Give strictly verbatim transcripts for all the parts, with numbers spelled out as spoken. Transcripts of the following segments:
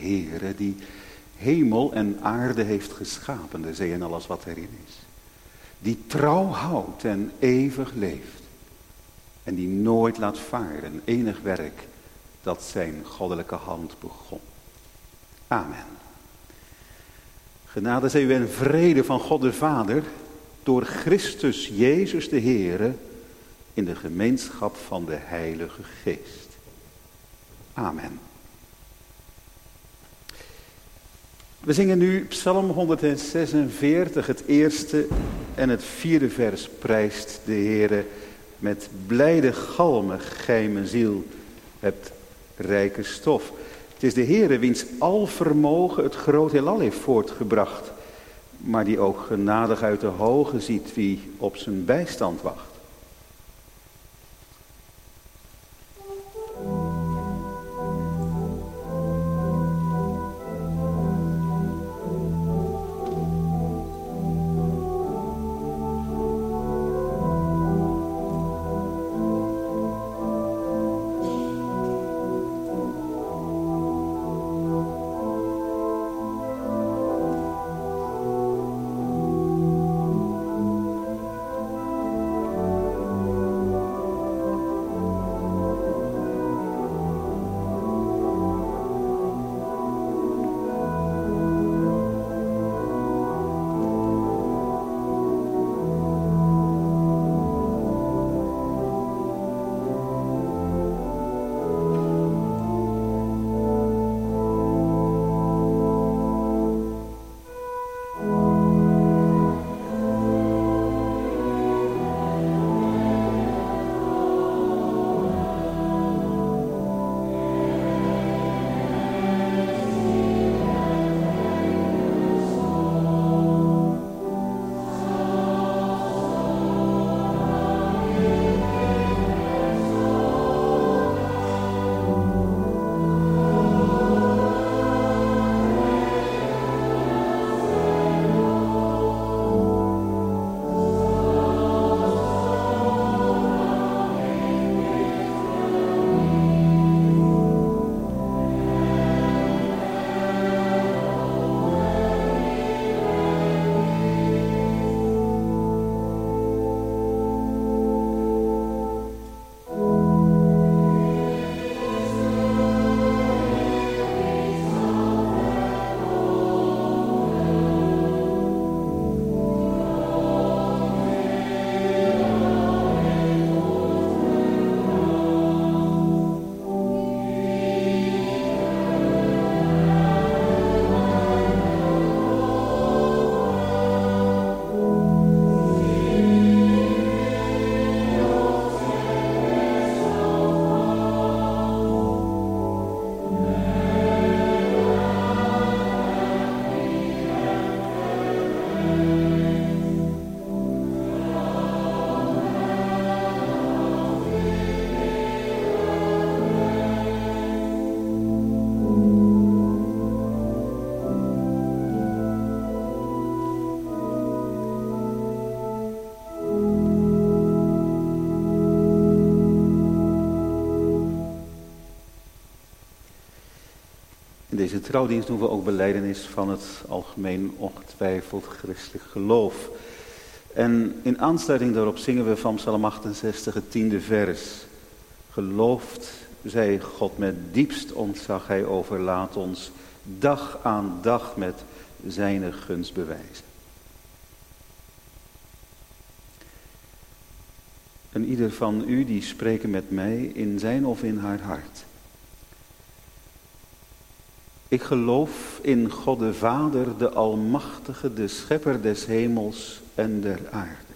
Heere die hemel en aarde heeft geschapen, de zee en alles wat erin is. Die trouw houdt en eeuwig leeft. En die nooit laat varen, enig werk dat zijn goddelijke hand begon. Amen. Genade zij u en vrede van God de Vader, door Christus Jezus de Heere, in de gemeenschap van de Heilige Geest. Amen. We zingen nu Psalm honderdzesenveertig, het eerste en het vierde vers. Prijst de Heere met blijde galmen, gij mijn ziel, hebt rijke stof. Het is de Heere wiens alvermogen het groot heelal heeft voortgebracht, maar die ook genadig uit de hoge ziet wie op zijn bijstand wacht. In deze trouwdienst doen we ook belijdenis van het algemeen ongetwijfeld christelijk geloof. En in aansluiting daarop zingen we van Psalm achtenzestig het tiende vers. Geloofd zij God met diepst ontzag, hij overlaat ons dag aan dag met zijne gunst bewijzen. En ieder van u die spreken met mij in zijn of in haar hart. Ik geloof in God de Vader, de Almachtige, de Schepper des hemels en der aarde.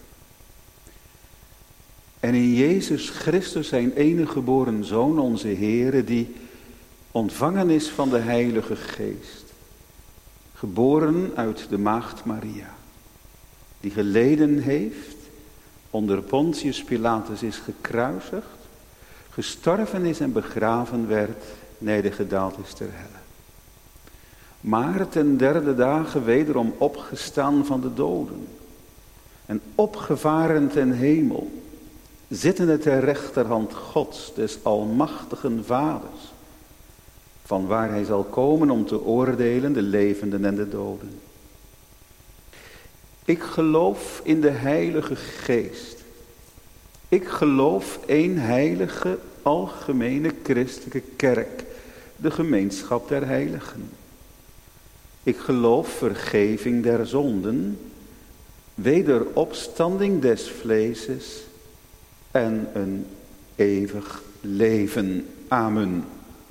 En in Jezus Christus, zijn enige geboren Zoon, onze Heere, die ontvangen is van de Heilige Geest. Geboren uit de maagd Maria. Die geleden heeft, onder Pontius Pilatus is gekruisigd, gestorven is en begraven werd, nedergedaald is ter helle. Maar ten derde dagen wederom opgestaan van de doden. En opgevaren ten hemel, zittende ter rechterhand Gods, des almachtigen Vaders. van waar hij zal komen om te oordelen de levenden en de doden. Ik geloof in de Heilige Geest. Ik geloof één heilige, algemene christelijke kerk, de gemeenschap der heiligen. Ik geloof vergeving der zonden, wederopstanding des vleeses en een eeuwig leven. Amen.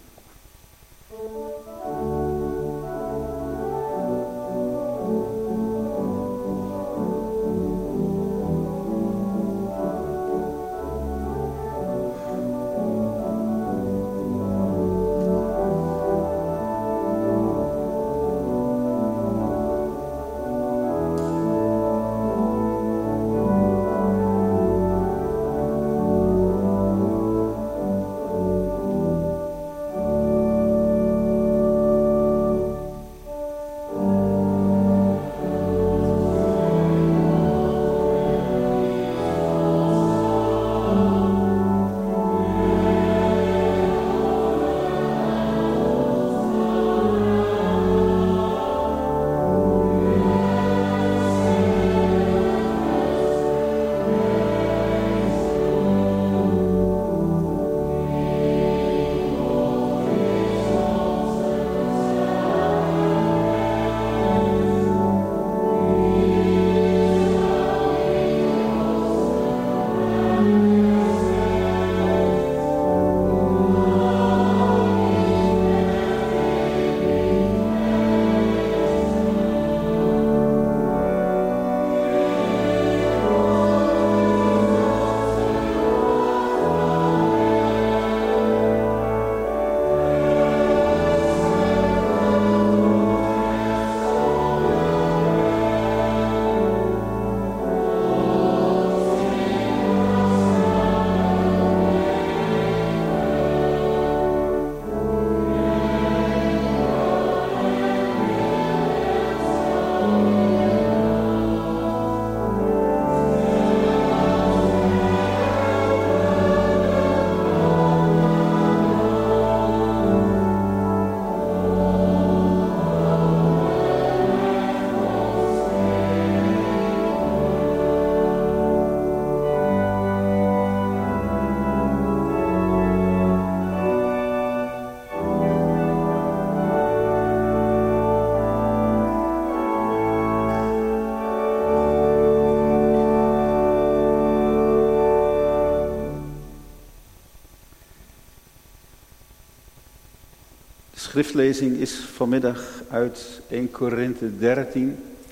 De schriftlezing is vanmiddag uit eerste Korinthe dertien.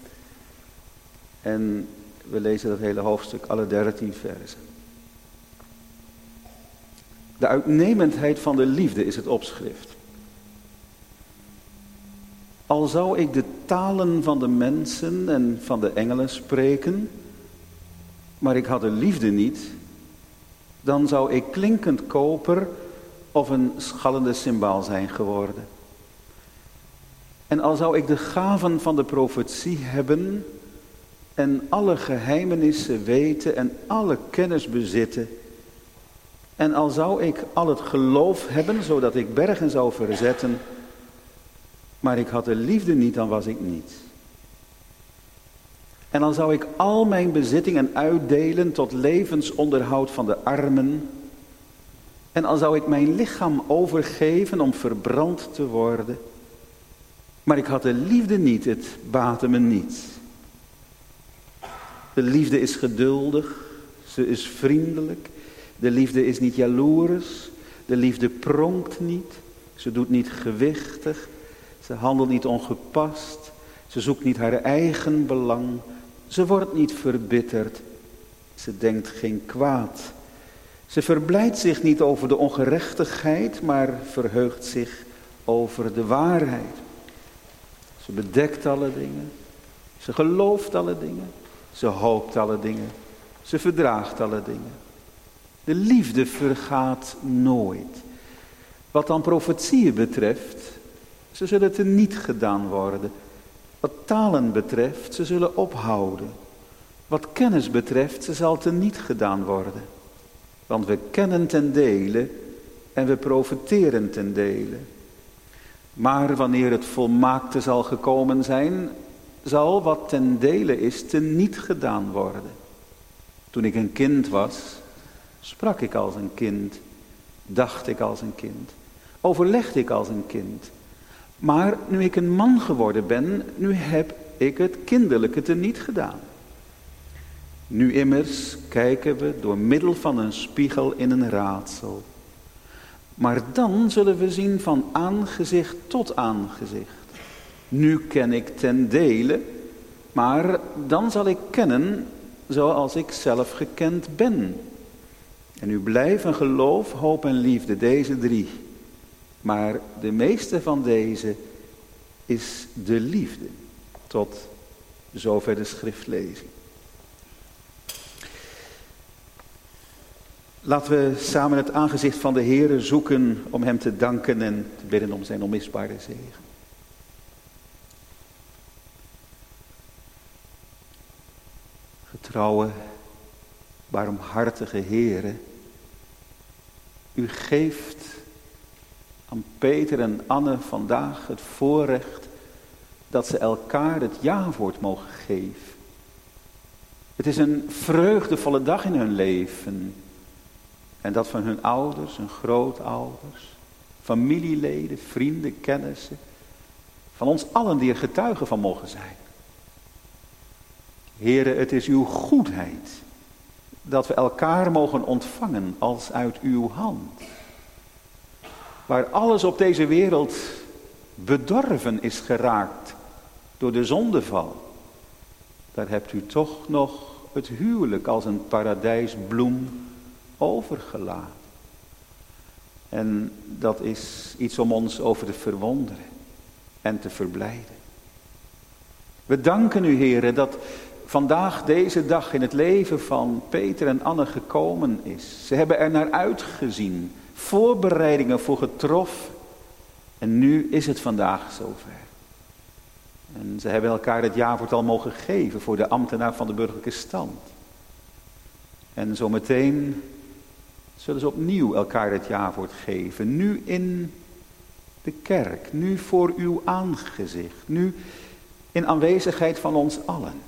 En we lezen dat hele hoofdstuk, alle dertien versen. De uitnemendheid van de liefde is het opschrift. Al zou ik de talen van de mensen en van de engelen spreken, maar ik had de liefde niet, dan zou ik klinkend koper of een schallende cymbaal zijn geworden. En al zou ik de gaven van de profetie hebben en alle geheimenissen weten en alle kennis bezitten, en al zou ik al het geloof hebben, zodat ik bergen zou verzetten, maar ik had de liefde niet, dan was ik niets. En dan zou ik al mijn bezittingen uitdelen tot levensonderhoud van de armen. En al zou ik mijn lichaam overgeven om verbrand te worden. Maar ik had de liefde niet, het baatte me niets. De liefde is geduldig, ze is vriendelijk. De liefde is niet jaloers, de liefde pronkt niet. Ze doet niet gewichtig, ze handelt niet ongepast. Ze zoekt niet haar eigen belang. Ze wordt niet verbitterd. Ze denkt geen kwaad. Ze verblijdt zich niet over de ongerechtigheid, maar verheugt zich over de waarheid. Ze bedekt alle dingen. Ze gelooft alle dingen. Ze hoopt alle dingen. Ze verdraagt alle dingen. De liefde vergaat nooit. Wat dan profetieën betreft, ze zullen teniet gedaan worden. Wat talen betreft, ze zullen ophouden. Wat kennis betreft, ze zal teniet gedaan worden. Want we kennen ten dele en we profeteren ten dele. Maar wanneer het volmaakte zal gekomen zijn, zal wat ten dele is teniet gedaan worden. Toen ik een kind was, sprak ik als een kind, dacht ik als een kind, overlegde ik als een kind. Maar nu ik een man geworden ben, nu heb ik het kinderlijke teniet gedaan. Nu immers kijken we door middel van een spiegel in een raadsel. Maar dan zullen we zien van aangezicht tot aangezicht. Nu ken ik ten dele, maar dan zal ik kennen zoals ik zelf gekend ben. En nu blijven geloof, hoop en liefde, deze drie. Maar de meeste van deze is de liefde. Tot zover de schriftlezing. Laten we samen het aangezicht van de Heere zoeken om hem te danken en te bidden om zijn onmisbare zegen. Getrouwe, barmhartige Heere, u geeft aan Peter en Anne vandaag het voorrecht dat ze elkaar het ja-woord mogen geven. Het is een vreugdevolle dag in hun leven. En dat van hun ouders, hun grootouders, familieleden, vrienden, kennissen. Van ons allen die er getuigen van mogen zijn. Heere, het is uw goedheid dat we elkaar mogen ontvangen als uit uw hand. Waar alles op deze wereld bedorven is geraakt door de zondeval. Daar hebt u toch nog het huwelijk als een paradijsbloem overgelaten. En dat is iets om ons over te verwonderen en te verblijden. We danken u, Heere, dat vandaag deze dag in het leven van Peter en Anne gekomen is. Ze hebben er naar uitgezien, voorbereidingen voor getroffen. En nu is het vandaag zover. En ze hebben elkaar het ja-woord al mogen geven voor de ambtenaar van de burgerlijke stand. En zometeen zullen ze opnieuw elkaar het ja-woord geven. Nu in de kerk, nu voor uw aangezicht, nu in aanwezigheid van ons allen.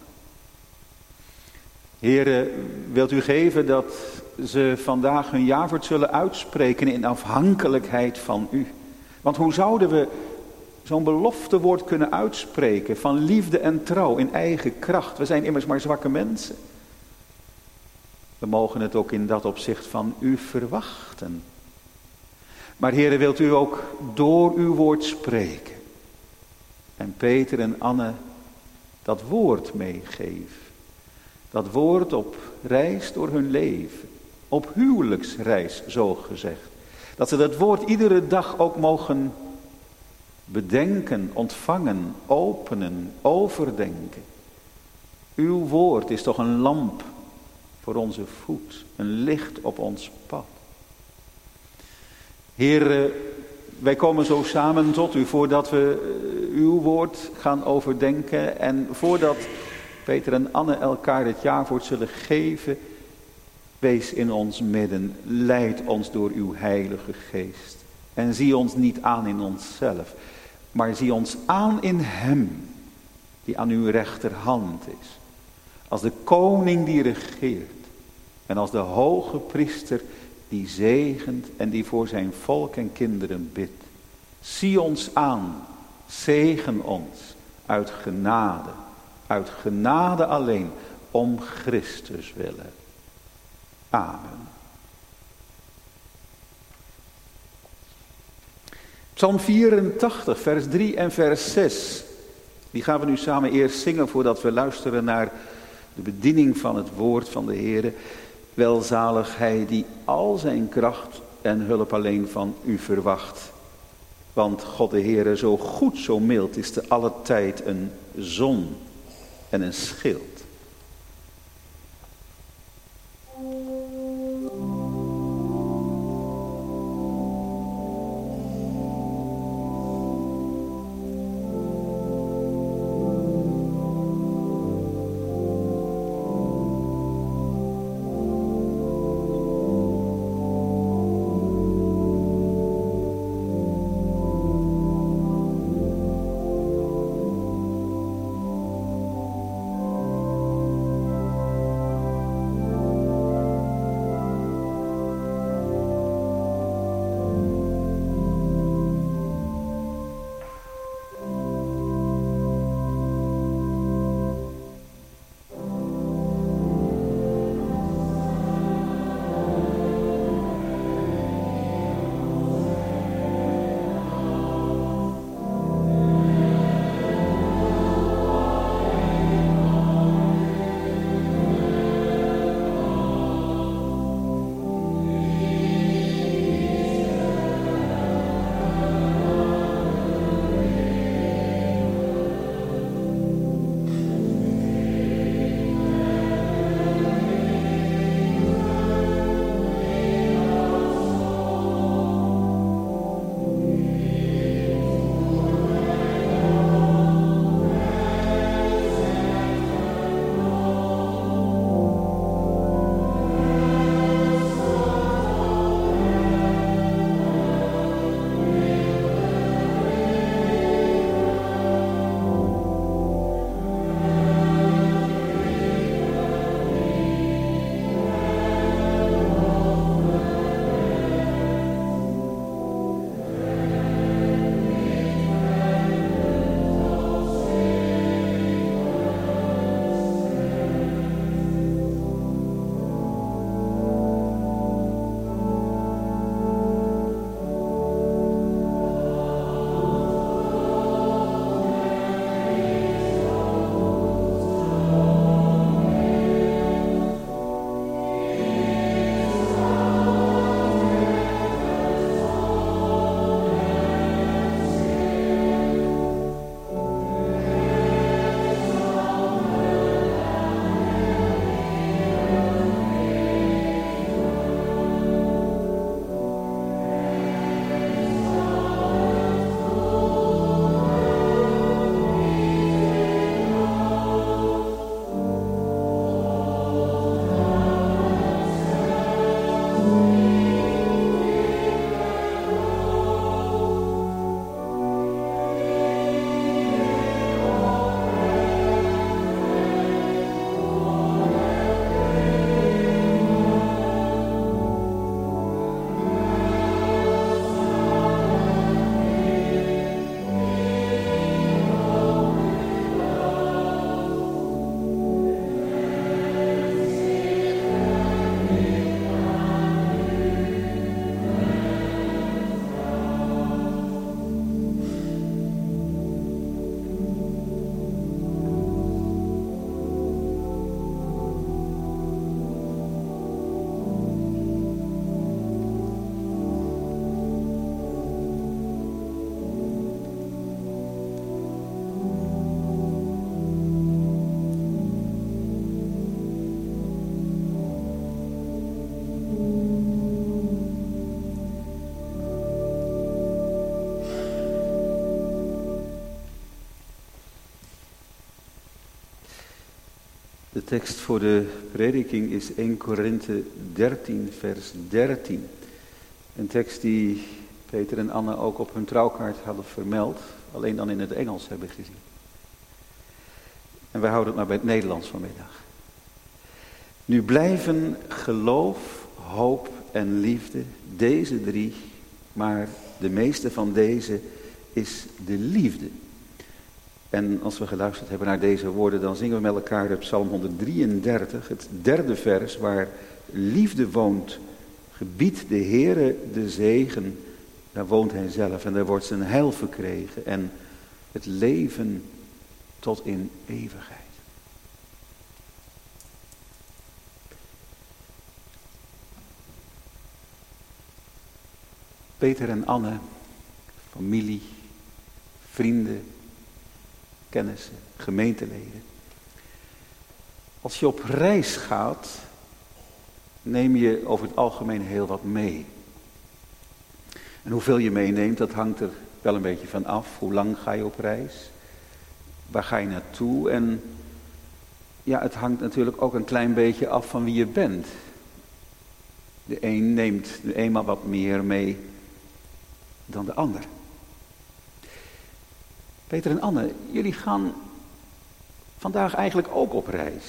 Heere, wilt u geven dat ze vandaag hun ja-woord zullen uitspreken in afhankelijkheid van u. Want hoe zouden we zo'n beloftewoord kunnen uitspreken van liefde en trouw in eigen kracht? We zijn immers maar zwakke mensen. We mogen het ook in dat opzicht van u verwachten. Maar Heere, wilt u ook door uw woord spreken. En Peter en Anne dat woord meegeven. Dat woord op reis door hun leven. Op huwelijksreis, zo gezegd. Dat ze dat woord iedere dag ook mogen bedenken, ontvangen, openen, overdenken. Uw woord is toch een lamp voor onze voet, een licht op ons pad. Heer, wij komen zo samen tot u voordat we uw woord gaan overdenken en voordat Peter en Anne elkaar het ja-woord zullen geven. Wees in ons midden, leid ons door uw heilige geest. En zie ons niet aan in onszelf, maar zie ons aan in hem die aan uw rechterhand is. Als de koning die regeert en als de hoge priester die zegent en die voor zijn volk en kinderen bidt. Zie ons aan, zegen ons uit genade, uit genade alleen, om Christus willen. Amen. Psalm vierentachtig, vers drie en vers zes. Die gaan we nu samen eerst zingen voordat we luisteren naar de bediening van het woord van de Heere. Welzalig hij die al zijn kracht en hulp alleen van u verwacht. Want God de Heere, zo goed, zo mild, is te alle tijd een zon en een schild. De tekst voor de prediking is Eerste Korinthe dertien, vers dertien. Een tekst die Peter en Anne ook op hun trouwkaart hadden vermeld, alleen dan in het Engels hebben gezien. En wij houden het maar bij het Nederlands vanmiddag. Nu blijven geloof, hoop en liefde, deze drie, maar de meeste van deze is de liefde. En als we geluisterd hebben naar deze woorden, dan zingen we met elkaar op Psalm honderddrieëndertig, het derde vers, waar liefde woont, gebiedt de Heere de zegen, daar woont hij zelf en daar wordt zijn heil verkregen en het leven tot in eeuwigheid. Peter en Anne, familie, vrienden, kennissen, gemeenteleden. Als je op reis gaat, neem je over het algemeen heel wat mee. En hoeveel je meeneemt, dat hangt er wel een beetje van af. Hoe lang ga je op reis? Waar ga je naartoe? En ja, het hangt natuurlijk ook een klein beetje af van wie je bent. De een neemt nu eenmaal wat meer mee dan de ander. Peter en Anne, jullie gaan vandaag eigenlijk ook op reis.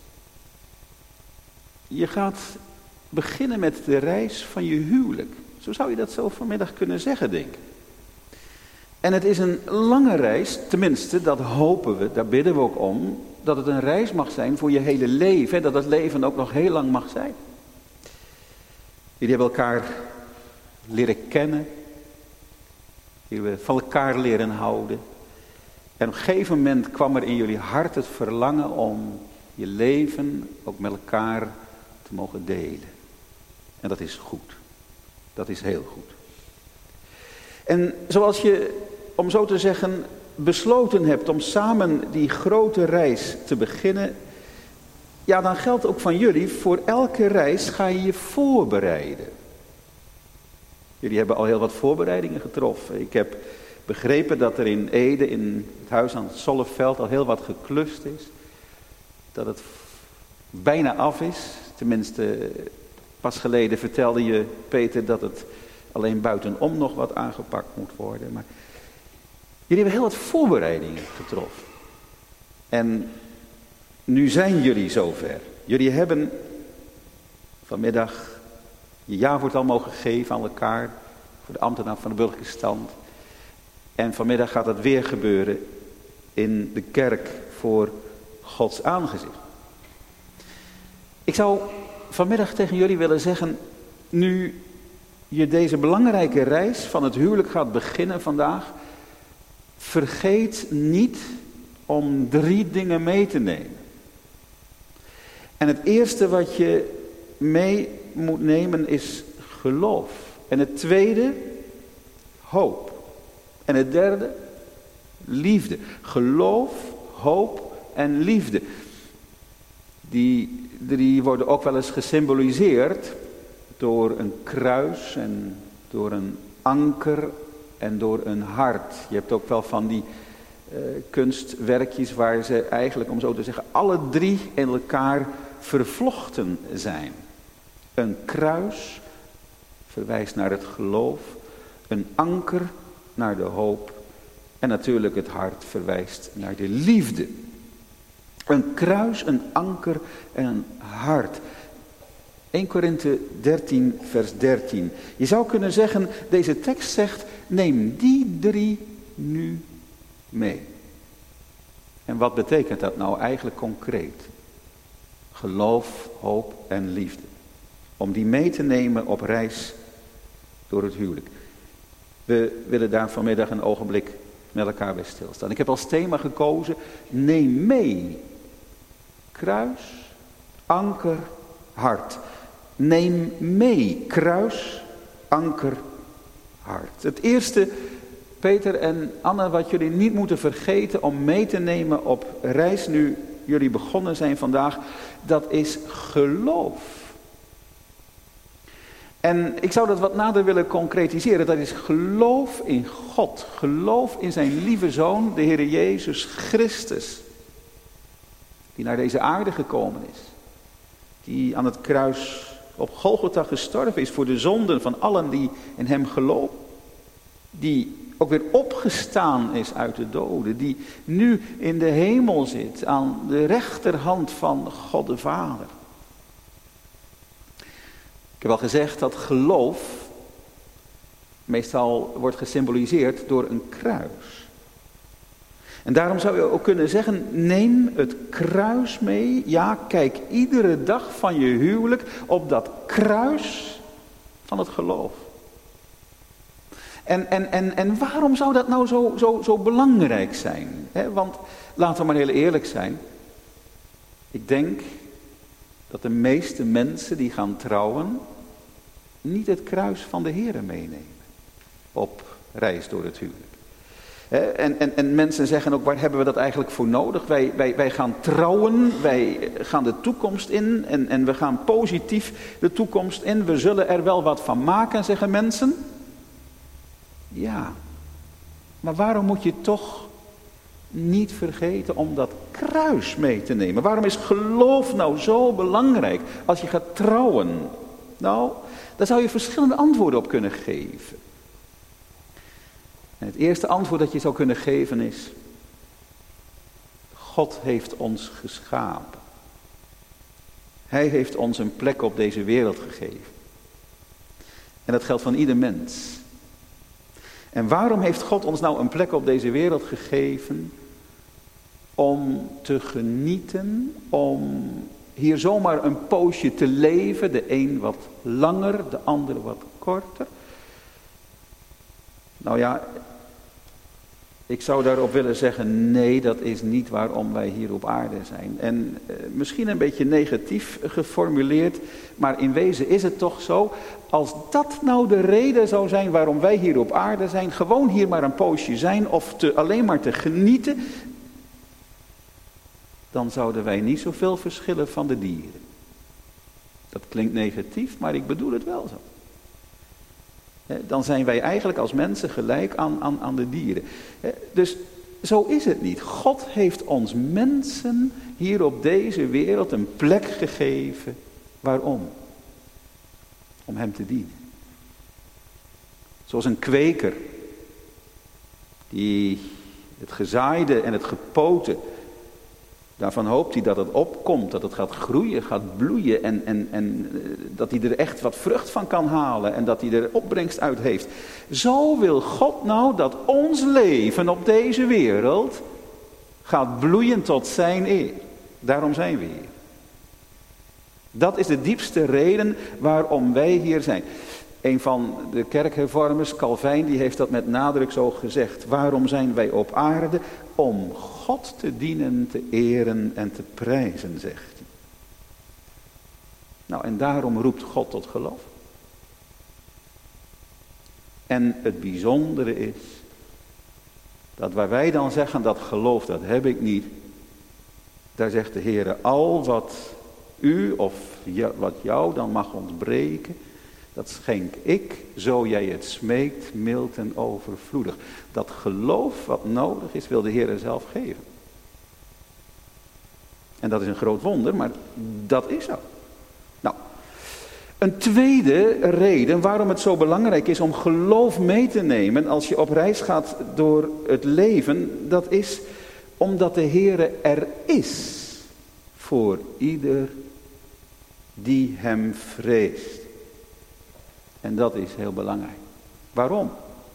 Je gaat beginnen met de reis van je huwelijk. Zo zou je dat zo vanmiddag kunnen zeggen, denk ik. En het is een lange reis, tenminste, dat hopen we, daar bidden we ook om, dat het een reis mag zijn voor je hele leven, dat het leven ook nog heel lang mag zijn. Jullie hebben elkaar leren kennen, jullie hebben van elkaar leren houden. En op een gegeven moment kwam er in jullie hart het verlangen om je leven ook met elkaar te mogen delen. En dat is goed. Dat is heel goed. En zoals je, om zo te zeggen, besloten hebt om samen die grote reis te beginnen, ja, dan geldt ook van jullie, voor elke reis ga je je voorbereiden. Jullie hebben al heel wat voorbereidingen getroffen. Ik heb begrepen dat er in Ede, in het huis aan het Zolleveld, al heel wat geklust is. Dat het bijna af is. Tenminste, pas geleden vertelde je, Peter, dat het alleen buitenom nog wat aangepakt moet worden. Maar jullie hebben heel wat voorbereidingen getroffen. En nu zijn jullie zover. Jullie hebben vanmiddag je jawoord al mogen geven aan elkaar, voor de ambtenaar van de burgerlijke stand. En vanmiddag gaat dat weer gebeuren in de kerk voor Gods aangezicht. Ik zou vanmiddag tegen jullie willen zeggen, nu je deze belangrijke reis van het huwelijk gaat beginnen vandaag, vergeet niet om drie dingen mee te nemen. En het eerste wat je mee moet nemen is geloof. En het tweede, hoop. En het derde, liefde. Geloof, hoop en liefde. Die drie worden ook wel eens gesymboliseerd door een kruis en door een anker en door een hart. Je hebt ook wel van die uh, kunstwerkjes waar ze eigenlijk, om zo te zeggen, alle drie in elkaar vervlochten zijn. Een kruis verwijst naar het geloof, een anker naar de hoop en natuurlijk het hart verwijst naar de liefde. Een kruis, een anker en een hart. Eerste Korinthe dertien, vers dertien. Je zou kunnen zeggen, deze tekst zegt, neem die drie nu mee. En wat betekent dat nou eigenlijk concreet? Geloof, hoop en liefde. Om die mee te nemen op reis door het huwelijk. We willen daar vanmiddag een ogenblik met elkaar bij stilstaan. Ik heb als thema gekozen, neem mee. Kruis, anker, hart. Neem mee. Kruis, anker, hart. Het eerste, Peter en Anne, wat jullie niet moeten vergeten om mee te nemen op reis nu jullie begonnen zijn vandaag, dat is geloof. En ik zou dat wat nader willen concretiseren. Dat is geloof in God. Geloof in zijn lieve Zoon, de Heer Jezus Christus. Die naar deze aarde gekomen is. Die aan het kruis op Golgotha gestorven is voor de zonden van allen die in hem geloven. Die ook weer opgestaan is uit de doden. Die nu in de hemel zit aan de rechterhand van God de Vader. Ik heb al gezegd dat geloof meestal wordt gesymboliseerd door een kruis. En daarom zou je ook kunnen zeggen, neem het kruis mee. Ja, kijk iedere dag van je huwelijk op dat kruis van het geloof. En, en, en, en waarom zou dat nou zo, zo, zo belangrijk zijn? He, want laten we maar heel eerlijk zijn. Ik denk dat de meeste mensen die gaan trouwen niet het kruis van de Here meenemen op reis door het huwelijk. En, en, en mensen zeggen ook, waar hebben we dat eigenlijk voor nodig? Wij, wij, wij gaan trouwen, wij gaan de toekomst in en, en we gaan positief de toekomst in. We zullen er wel wat van maken, zeggen mensen. Ja, maar waarom moet je toch niet vergeten om dat kruis mee te nemen? Waarom is geloof nou zo belangrijk als je gaat trouwen? Nou, daar zou je verschillende antwoorden op kunnen geven. En het eerste antwoord dat je zou kunnen geven is: God heeft ons geschapen. Hij heeft ons een plek op deze wereld gegeven. En dat geldt van ieder mens. En waarom heeft God ons nou een plek op deze wereld gegeven? Om te genieten, om hier zomaar een poosje te leven. De een wat langer, de ander wat korter. Nou ja, ik zou daarop willen zeggen, nee, dat is niet waarom wij hier op aarde zijn. En eh, misschien een beetje negatief geformuleerd, maar in wezen is het toch zo. Als dat nou de reden zou zijn waarom wij hier op aarde zijn, gewoon hier maar een poosje zijn of te, alleen maar te genieten, dan zouden wij niet zoveel verschillen van de dieren. Dat klinkt negatief, maar ik bedoel het wel zo. Dan zijn wij eigenlijk als mensen gelijk aan, aan, aan de dieren. Dus zo is het niet. God heeft ons mensen hier op deze wereld een plek gegeven. Waarom? Om hem te dienen. Zoals een kweker die het gezaaide en het gepoten, daarvan hoopt hij dat het opkomt, dat het gaat groeien, gaat bloeien en, en, en dat hij er echt wat vrucht van kan halen en dat hij er opbrengst uit heeft. Zo wil God nou dat ons leven op deze wereld gaat bloeien tot zijn eer. Daarom zijn we hier. Dat is de diepste reden waarom wij hier zijn. Een van de kerkhervormers, Calvijn, die heeft dat met nadruk zo gezegd. Waarom zijn wij op aarde? Om God te dienen, te eren en te prijzen, zegt hij. Nou, en daarom roept God tot geloof. En het bijzondere is, dat waar wij dan zeggen dat geloof, dat heb ik niet. Daar zegt de Heer, al wat u of wat jou dan mag ontbreken, dat schenk ik, zo jij het smeekt, mild en overvloedig. Dat geloof wat nodig is, wil de Heer zelf geven. En dat is een groot wonder, maar dat is zo. Nou, een tweede reden waarom het zo belangrijk is om geloof mee te nemen als je op reis gaat door het leven, dat is omdat de Heer er is voor ieder die hem vreest. En dat is heel belangrijk. Waarom?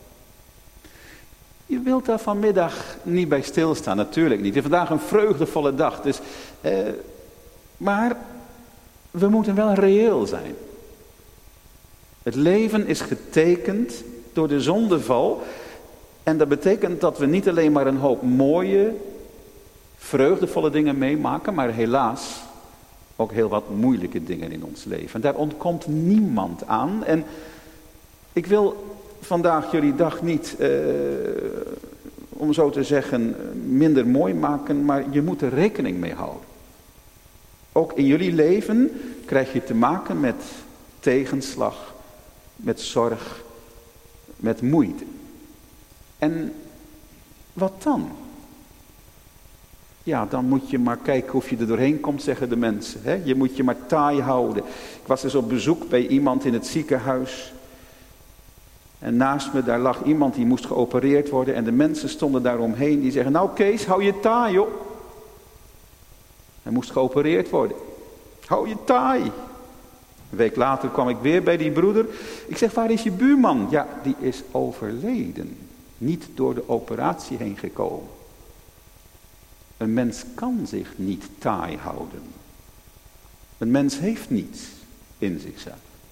Je wilt daar vanmiddag niet bij stilstaan, natuurlijk niet. Het is vandaag een vreugdevolle dag. Dus, eh, maar we moeten wel reëel zijn. Het leven is getekend door de zondeval. En dat betekent dat we niet alleen maar een hoop mooie, vreugdevolle dingen meemaken, maar helaas ook heel wat moeilijke dingen in ons leven. Daar ontkomt niemand aan. En ik wil vandaag jullie dag niet, uh, om zo te zeggen, minder mooi maken, maar je moet er rekening mee houden. Ook in jullie leven krijg je te maken met tegenslag, met zorg, met moeite. En wat dan? Ja, dan moet je maar kijken of je er doorheen komt, zeggen de mensen. Hè? Je moet je maar taai houden. Ik was dus op bezoek bij iemand in het ziekenhuis. En naast me, daar lag iemand die moest geopereerd worden. En de mensen stonden daaromheen. Die zeggen, nou Kees, hou je taai joh. Hij moest geopereerd worden. Hou je taai. Een week later kwam ik weer bij die broeder. Ik zeg, waar is je buurman? Ja, die is overleden. Niet door de operatie heen gekomen. Een mens kan zich niet taai houden. Een mens heeft niets in zichzelf.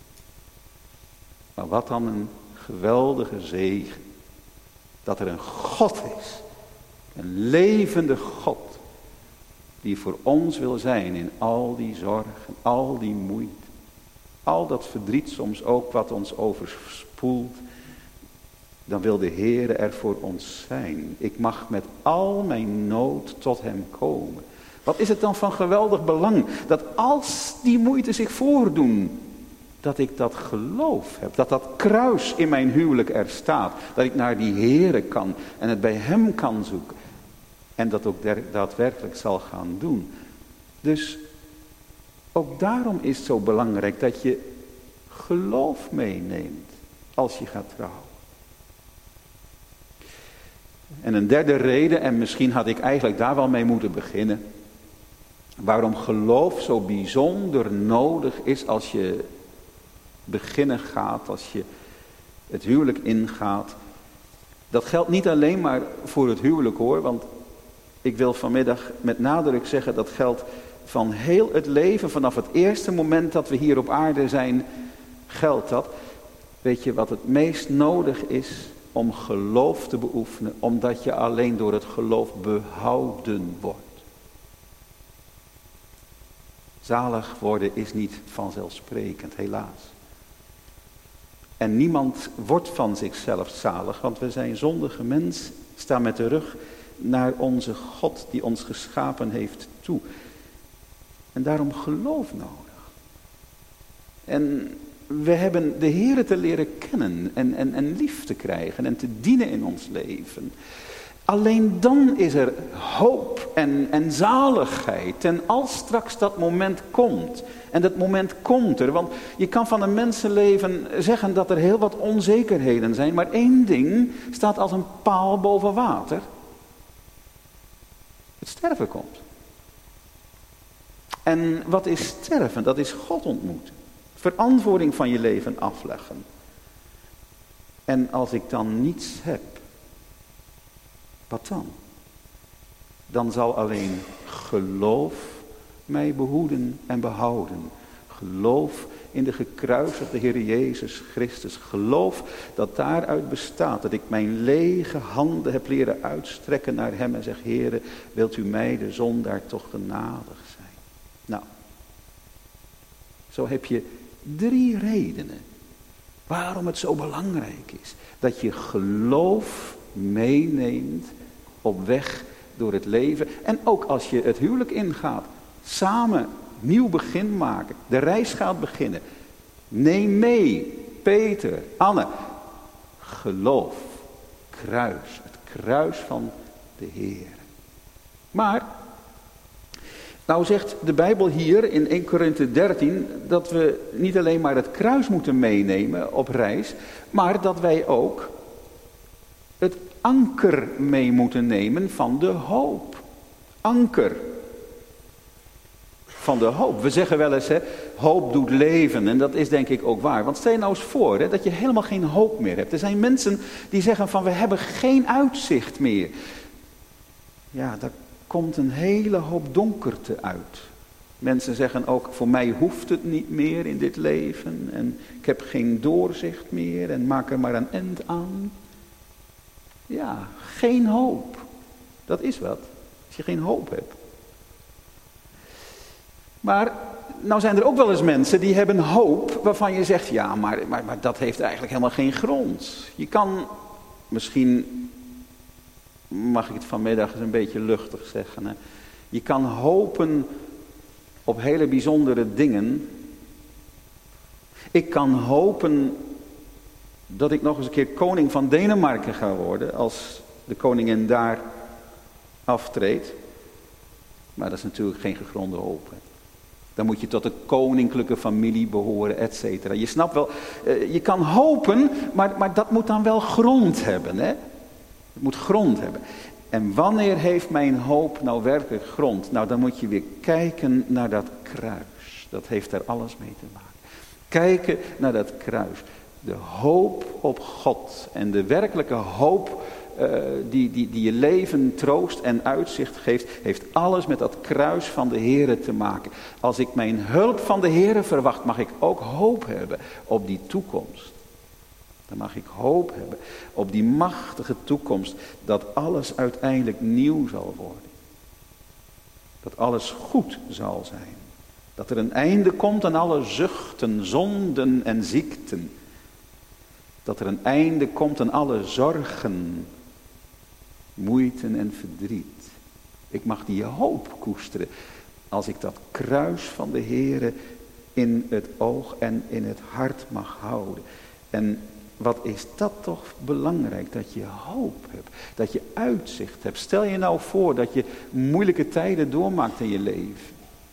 Maar wat dan een geweldige zegen. Dat er een God is. Een levende God. Die voor ons wil zijn in al die zorg en al die moeite. Al dat verdriet soms ook wat ons overspoelt. Dan wil de Heere er voor ons zijn. Ik mag met al mijn nood tot hem komen. Wat is het dan van geweldig belang. Dat als die moeite zich voordoen. Dat ik dat geloof heb. Dat dat kruis in mijn huwelijk er staat. Dat ik naar die Heere kan. En het bij hem kan zoeken. En dat ook daadwerkelijk zal gaan doen. Dus ook daarom is het zo belangrijk dat je geloof meeneemt. Als je gaat trouwen. En een derde reden, en misschien had ik eigenlijk daar wel mee moeten beginnen. Waarom geloof zo bijzonder nodig is als je beginnen gaat, als je het huwelijk ingaat. Dat geldt niet alleen maar voor het huwelijk hoor, want ik wil vanmiddag met nadruk zeggen dat geldt van heel het leven, vanaf het eerste moment dat we hier op aarde zijn, geldt dat. Weet je wat het meest nodig is? Om geloof te beoefenen, omdat je alleen door het geloof behouden wordt. Zalig worden is niet vanzelfsprekend, helaas. En niemand wordt van zichzelf zalig, want we zijn zondige mensen, staan met de rug naar onze God die ons geschapen heeft toe. En daarom geloof nodig. En we hebben de Heere te leren kennen en, en, en lief te krijgen en te dienen in ons leven. Alleen dan is er hoop en, en zaligheid. En als straks dat moment komt. En dat moment komt er. Want je kan van een mensenleven zeggen dat er heel wat onzekerheden zijn. Maar één ding staat als een paal boven water. Het sterven komt. En wat is sterven? Dat is God ontmoeten. Verantwoording van je leven afleggen. En als ik dan niets heb. Wat dan? Dan zal alleen geloof mij behoeden en behouden. Geloof in de gekruisigde Heer Jezus Christus. Geloof dat daaruit bestaat. Dat ik mijn lege handen heb leren uitstrekken naar hem en zeg: Heere, wilt u mij de zondaar toch genadig zijn? Nou, zo heb je drie redenen waarom het zo belangrijk is. Dat je geloof meeneemt op weg door het leven. En ook als je het huwelijk ingaat. Samen nieuw begin maken. De reis gaat beginnen. Neem mee, Peter, Anne. Geloof. Kruis. Het kruis van de Heer. Maar, nou zegt de Bijbel hier in Eerste Korinthe dertien... dat we niet alleen maar het kruis moeten meenemen op reis... maar dat wij ook het anker mee moeten nemen van de hoop. Anker van de hoop. We zeggen wel eens, hè, hoop doet leven. En dat is denk ik ook waar. Want stel je nou eens voor, hè, dat je helemaal geen hoop meer hebt. Er zijn mensen die zeggen van, we hebben geen uitzicht meer. Ja, daar komt een hele hoop donkerte uit. Mensen zeggen ook, voor mij hoeft het niet meer in dit leven. En ik heb geen doorzicht meer. En maak er maar een eind aan. Ja, geen hoop. Dat is wat. Als je geen hoop hebt. Maar, nou zijn er ook wel eens mensen die hebben hoop waarvan je zegt, ja, maar, maar, maar dat heeft eigenlijk helemaal geen grond. Je kan, misschien mag ik het vanmiddag eens een beetje luchtig zeggen. Hè? Je kan hopen op hele bijzondere dingen. Ik kan hopen dat ik nog eens een keer koning van Denemarken ga worden, als de koningin daar aftreedt. Maar dat is natuurlijk geen gegronde hoop. Hè. Dan moet je tot de koninklijke familie behoren, et cetera. Je snapt wel, uh, je kan hopen, maar, maar dat moet dan wel grond hebben. Hè? Het moet grond hebben. En wanneer heeft mijn hoop nou werkelijk grond? Nou, dan moet je weer kijken naar dat kruis. Dat heeft daar alles mee te maken. Kijken naar dat kruis. De hoop op God en de werkelijke hoop uh, die, die, die je leven troost en uitzicht geeft, heeft alles met dat kruis van de Heere te maken. Als ik mijn hulp van de Heere verwacht, mag ik ook hoop hebben op die toekomst. Dan mag ik hoop hebben op die machtige toekomst, dat alles uiteindelijk nieuw zal worden. Dat alles goed zal zijn. Dat er een einde komt aan alle zuchten, zonden en ziekten. Dat er een einde komt aan alle zorgen, moeiten en verdriet. Ik mag die hoop koesteren als ik dat kruis van de Heere in het oog en in het hart mag houden. En wat is dat toch belangrijk, dat je hoop hebt, dat je uitzicht hebt. Stel je nou voor dat je moeilijke tijden doormaakt in je leven.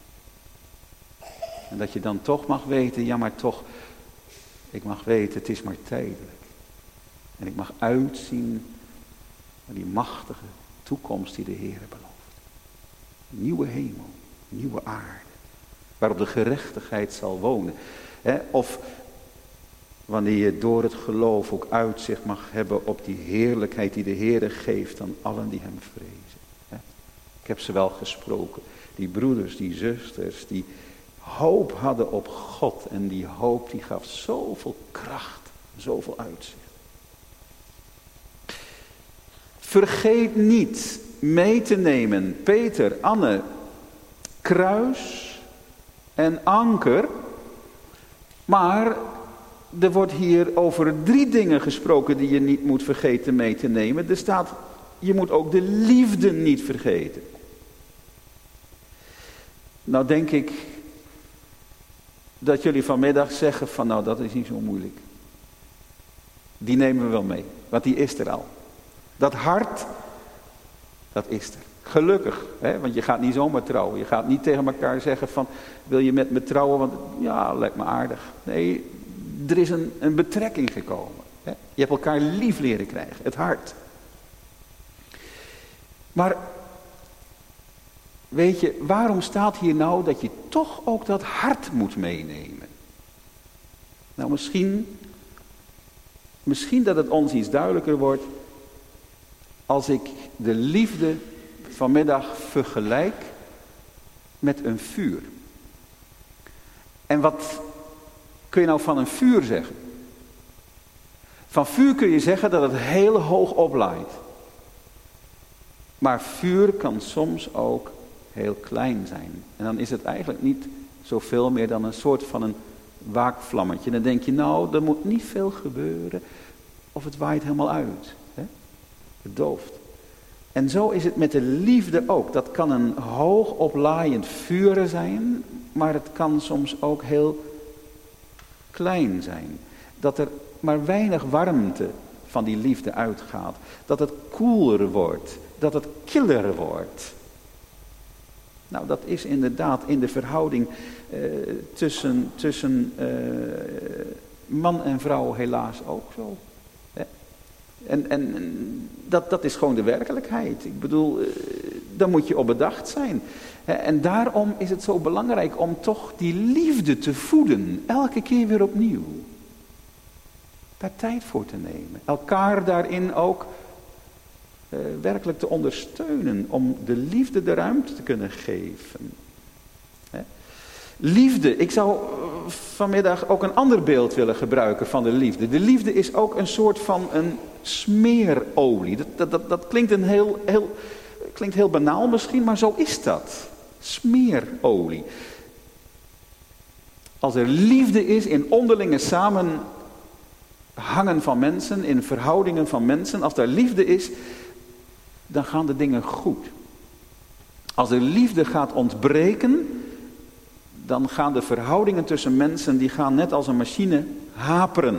En dat je dan toch mag weten, ja maar toch, ik mag weten, het is maar tijdelijk. En ik mag uitzien naar die machtige toekomst die de Heere belooft. Nieuwe hemel, nieuwe aarde, waarop de gerechtigheid zal wonen. He, of wanneer je door het geloof ook uitzicht mag hebben op die heerlijkheid die de Heere geeft aan allen die hem vrezen. He, ik heb ze wel gesproken, die broeders, die zusters, die hoop hadden op God. En die hoop die gaf zoveel kracht, zoveel uitzicht. Vergeet niet mee te nemen, Peter, Anne, kruis en anker. Maar er wordt hier over drie dingen gesproken die je niet moet vergeten mee te nemen. Er staat, je moet ook de liefde niet vergeten. Nou denk ik dat jullie vanmiddag zeggen van nou dat is niet zo moeilijk. Die nemen we wel mee, want die is er al. Dat hart, dat is er. Gelukkig, hè? Want je gaat niet zomaar trouwen. Je gaat niet tegen elkaar zeggen van wil je met me trouwen, want ja lijkt me aardig. Nee, er is een, een betrekking gekomen. Hè? Je hebt elkaar lief leren krijgen, het hart. Maar weet je, waarom staat hier nou dat je toch ook dat hart moet meenemen? Nou, misschien, misschien dat het ons iets duidelijker wordt als ik de liefde vanmiddag vergelijk met een vuur. En wat kun je nou van een vuur zeggen? Van vuur kun je zeggen dat het heel hoog oplaait. Maar vuur kan soms ook heel klein zijn. En dan is het eigenlijk niet zoveel meer dan een soort van een waakvlammetje. Dan denk je, nou, er moet niet veel gebeuren. Of het waait helemaal uit. Hè? Het dooft. En zo is het met de liefde ook. Dat kan een hoog oplaaiend vuur zijn. Maar het kan soms ook heel klein zijn. Dat er maar weinig warmte van die liefde uitgaat. Dat het koeler wordt. Dat het killer wordt. Nou, dat is inderdaad in de verhouding uh, tussen, tussen uh, man en vrouw helaas ook zo. Hè? En, en dat, dat is gewoon de werkelijkheid. Ik bedoel, uh, daar moet je op bedacht zijn. Hè? En daarom is het zo belangrijk om toch die liefde te voeden. Elke keer weer opnieuw. Daar tijd voor te nemen. Elkaar daarin ook Uh, werkelijk te ondersteunen om de liefde de ruimte te kunnen geven. He. Liefde, ik zou uh, vanmiddag ook een ander beeld willen gebruiken van de liefde. De liefde is ook een soort van een smeerolie. Dat, dat, dat, dat klinkt, een heel, heel, klinkt heel banaal misschien, maar zo is dat. Smeerolie. Als er liefde is in onderlinge samenhangen van mensen, in verhoudingen van mensen, als daar liefde is, dan gaan de dingen goed. Als er liefde gaat ontbreken, dan gaan de verhoudingen tussen mensen, die gaan net als een machine haperen.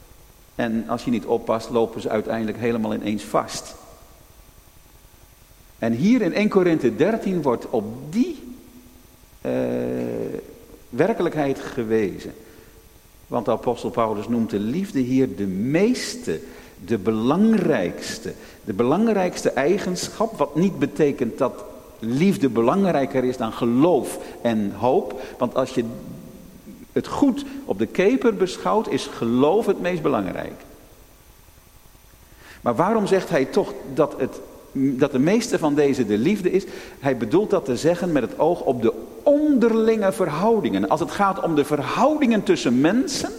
En als je niet oppast, lopen ze uiteindelijk helemaal ineens vast. En hier in Eerste Korinthe dertien wordt op die uh, werkelijkheid gewezen. Want de apostel Paulus noemt de liefde hier de meeste, de belangrijkste. De belangrijkste eigenschap, wat niet betekent dat liefde belangrijker is dan geloof en hoop. Want als je het goed op de keper beschouwt, is geloof het meest belangrijk. Maar waarom zegt hij toch dat, het, dat de meeste van deze de liefde is? Hij bedoelt dat te zeggen met het oog op de onderlinge verhoudingen. Als het gaat om de verhoudingen tussen mensen,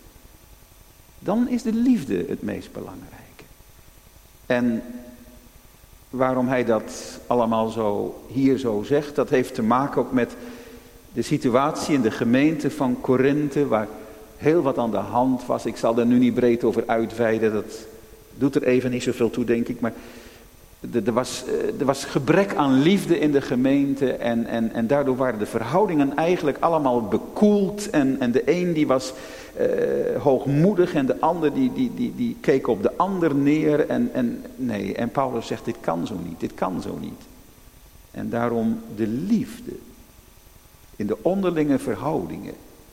dan is de liefde het meest belangrijke. En waarom hij dat allemaal zo hier zo zegt, dat heeft te maken ook met de situatie in de gemeente van Korinthe, waar heel wat aan de hand was. Ik zal er nu niet breed over uitweiden, dat doet er even niet zoveel toe, denk ik. Maar er was, er was gebrek aan liefde in de gemeente en, en, en daardoor waren de verhoudingen eigenlijk allemaal bekoeld. En, en de een die was uh, hoogmoedig en de ander die, die, die, die keek op de ander neer. En, en, nee, en Paulus zegt, dit kan zo niet, dit kan zo niet. En daarom de liefde in de onderlinge verhoudingen.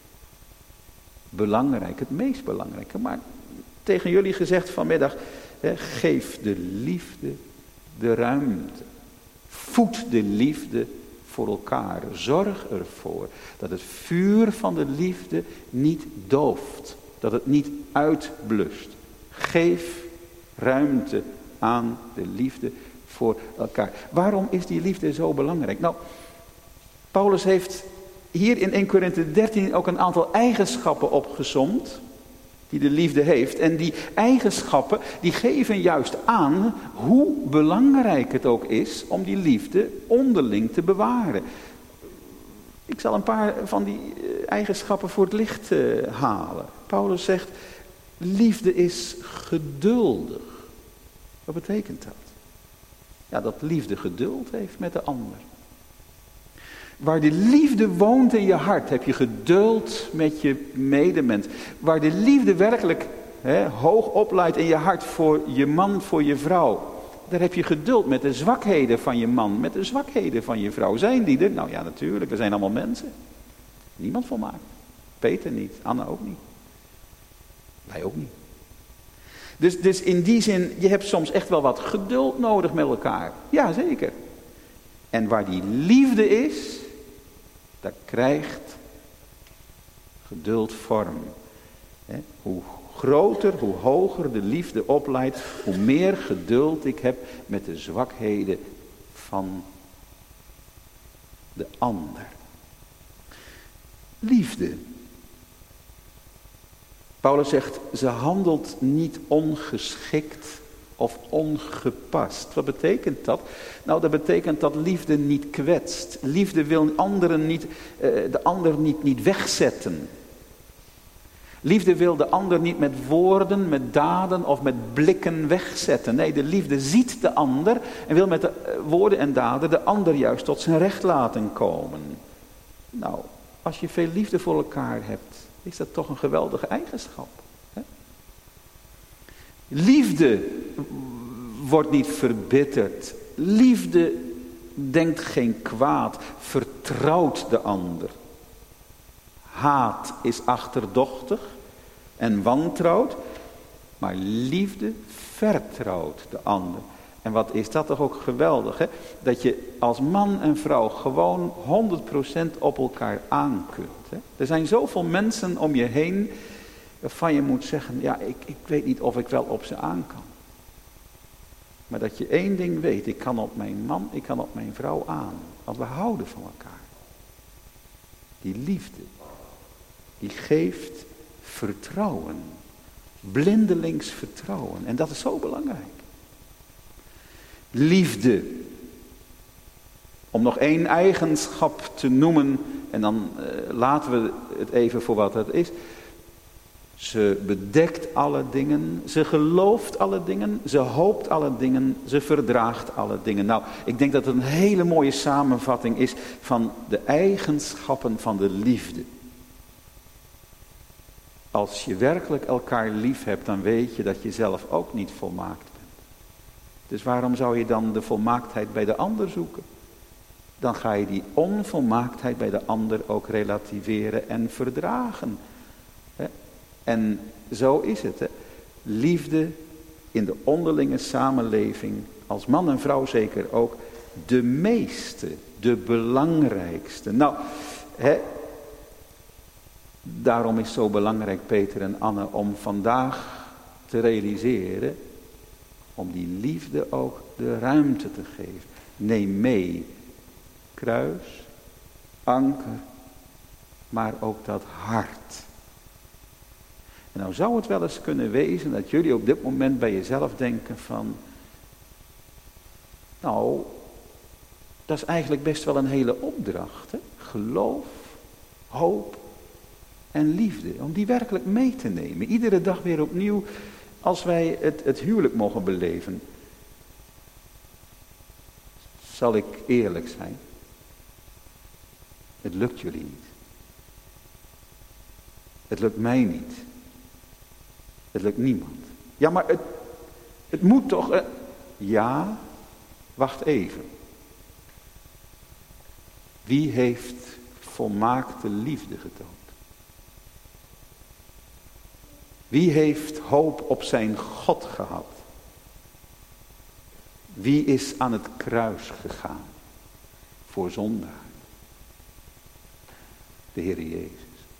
Belangrijk, het meest belangrijke. Maar tegen jullie gezegd vanmiddag, hè, geef de liefde de ruimte. Voed de liefde voor elkaar. Zorg ervoor dat het vuur van de liefde niet dooft. Dat het niet uitblust. Geef ruimte aan de liefde voor elkaar. Waarom is die liefde zo belangrijk? Nou, Paulus heeft hier in Eerste Korinthe dertien ook een aantal eigenschappen opgesomd die de liefde heeft. En die eigenschappen die geven juist aan hoe belangrijk het ook is om die liefde onderling te bewaren. Ik zal een paar van die eigenschappen voor het licht uh, halen. Paulus zegt, liefde is geduldig. Wat betekent dat? Ja, dat liefde geduld heeft met de ander. Waar de liefde woont in je hart, heb je geduld met je medemens. Waar de liefde werkelijk he, hoog opleidt in je hart voor je man, voor je vrouw. Daar heb je geduld met de zwakheden van je man, met de zwakheden van je vrouw. Zijn die er? Nou ja, natuurlijk, we zijn allemaal mensen. Niemand volmaakt. Peter niet, Anna ook niet. Wij ook niet. Dus, dus in die zin, je hebt soms echt wel wat geduld nodig met elkaar. Ja, zeker. En waar die liefde is, daar krijgt geduld vorm. He, hoe groter, hoe hoger de liefde opleidt, hoe meer geduld ik heb met de zwakheden van de ander. Liefde. Paulus zegt, ze handelt niet ongeschikt of ongepast. Wat betekent dat? Nou, dat betekent dat liefde niet kwetst. Liefde wil anderen niet, uh, de ander niet, niet wegzetten. Liefde wil de ander niet met woorden, met daden of met blikken wegzetten. Nee, de liefde ziet de ander en wil met de uh, woorden en daden de ander juist tot zijn recht laten komen. Nou, als je veel liefde voor elkaar hebt, is dat toch een geweldige eigenschap. Hè? Liefde wordt niet verbitterd. Liefde denkt geen kwaad, vertrouwt de ander. Haat is achterdochtig en wantrouwt, maar liefde vertrouwt de ander. En wat is dat toch ook geweldig, hè? Dat je als man en vrouw gewoon honderd procent op elkaar aan kunt. Hè? Er zijn zoveel mensen om je heen waarvan je moet zeggen, ja, ik, ik weet niet of ik wel op ze aan kan. Maar dat je één ding weet, ik kan op mijn man, ik kan op mijn vrouw aan. Want we houden van elkaar. Die liefde, die geeft vertrouwen. Blindelings vertrouwen. En dat is zo belangrijk. Liefde. Om nog één eigenschap te noemen, en dan uh, laten we het even voor wat het is. Ze bedekt alle dingen, ze gelooft alle dingen, ze hoopt alle dingen, ze verdraagt alle dingen. Nou, ik denk dat het een hele mooie samenvatting is van de eigenschappen van de liefde. Als je werkelijk elkaar lief hebt, dan weet je dat je zelf ook niet volmaakt bent. Dus waarom zou je dan de volmaaktheid bij de ander zoeken? Dan ga je die onvolmaaktheid bij de ander ook relativeren en verdragen. En zo is het. Hè? Liefde in de onderlinge samenleving, als man en vrouw zeker ook, de meeste, de belangrijkste. Nou, hè, daarom is het zo belangrijk, Peter en Anne, om vandaag te realiseren, om die liefde ook de ruimte te geven. Neem mee kruis, anker, maar ook dat hart. En nou zou het wel eens kunnen wezen dat jullie op dit moment bij jezelf denken van, nou, dat is eigenlijk best wel een hele opdracht. Hè? Geloof, hoop en liefde. Om die werkelijk mee te nemen. Iedere dag weer opnieuw als wij het, het huwelijk mogen beleven. Zal ik eerlijk zijn? Het lukt jullie niet. Het lukt mij niet. Het lukt niemand. Ja, maar het, het moet toch... Uh, ja, wacht even. Wie heeft volmaakte liefde getoond? Wie heeft hoop op zijn God gehad? Wie is aan het kruis gegaan voor zondaar? De Heer Jezus.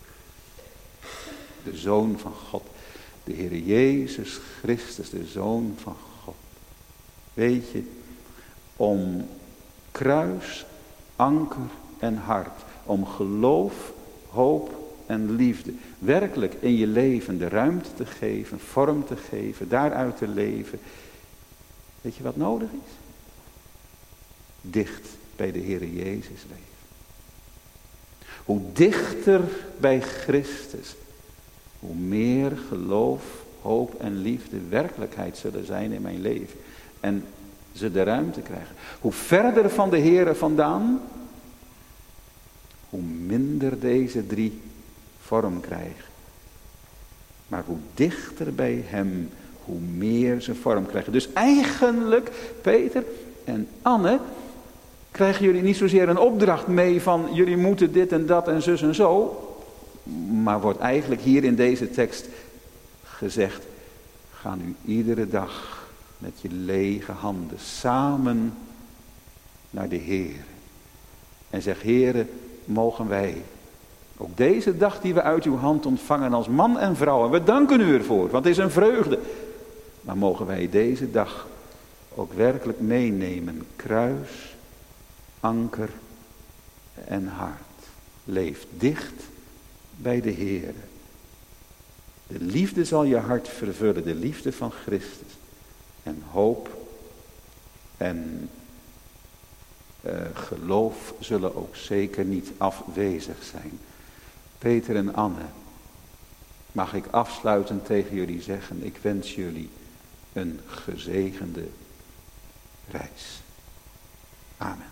De Zoon van God. De Heer Jezus Christus, de Zoon van God. Weet je, om kruis, anker en hart. Om geloof, hoop en liefde. Werkelijk in je leven de ruimte te geven, vorm te geven, daaruit te leven. Weet je wat nodig is? Dicht bij de Heer Jezus leven. Hoe dichter bij Christus, hoe meer geloof, hoop en liefde werkelijkheid zullen zijn in mijn leven. En ze de ruimte krijgen. Hoe verder van de Heer vandaan, hoe minder deze drie vorm krijgen. Maar hoe dichter bij hem, hoe meer ze vorm krijgen. Dus eigenlijk, Peter en Anne, krijgen jullie niet zozeer een opdracht mee van jullie moeten dit en dat en zus en zo. Maar wordt eigenlijk hier in deze tekst gezegd, ga nu iedere dag met je lege handen samen naar de Heer. En zeg, Heere, mogen wij ook deze dag die we uit uw hand ontvangen als man en vrouw. En we danken u ervoor, want het is een vreugde. Maar mogen wij deze dag ook werkelijk meenemen. Kruis, anker en hart. Leef dicht bij de Heer. De liefde zal je hart vervullen. De liefde van Christus. En hoop en uh, geloof zullen ook zeker niet afwezig zijn. Peter en Anne, mag ik afsluitend tegen jullie zeggen, ik wens jullie een gezegende reis. Amen.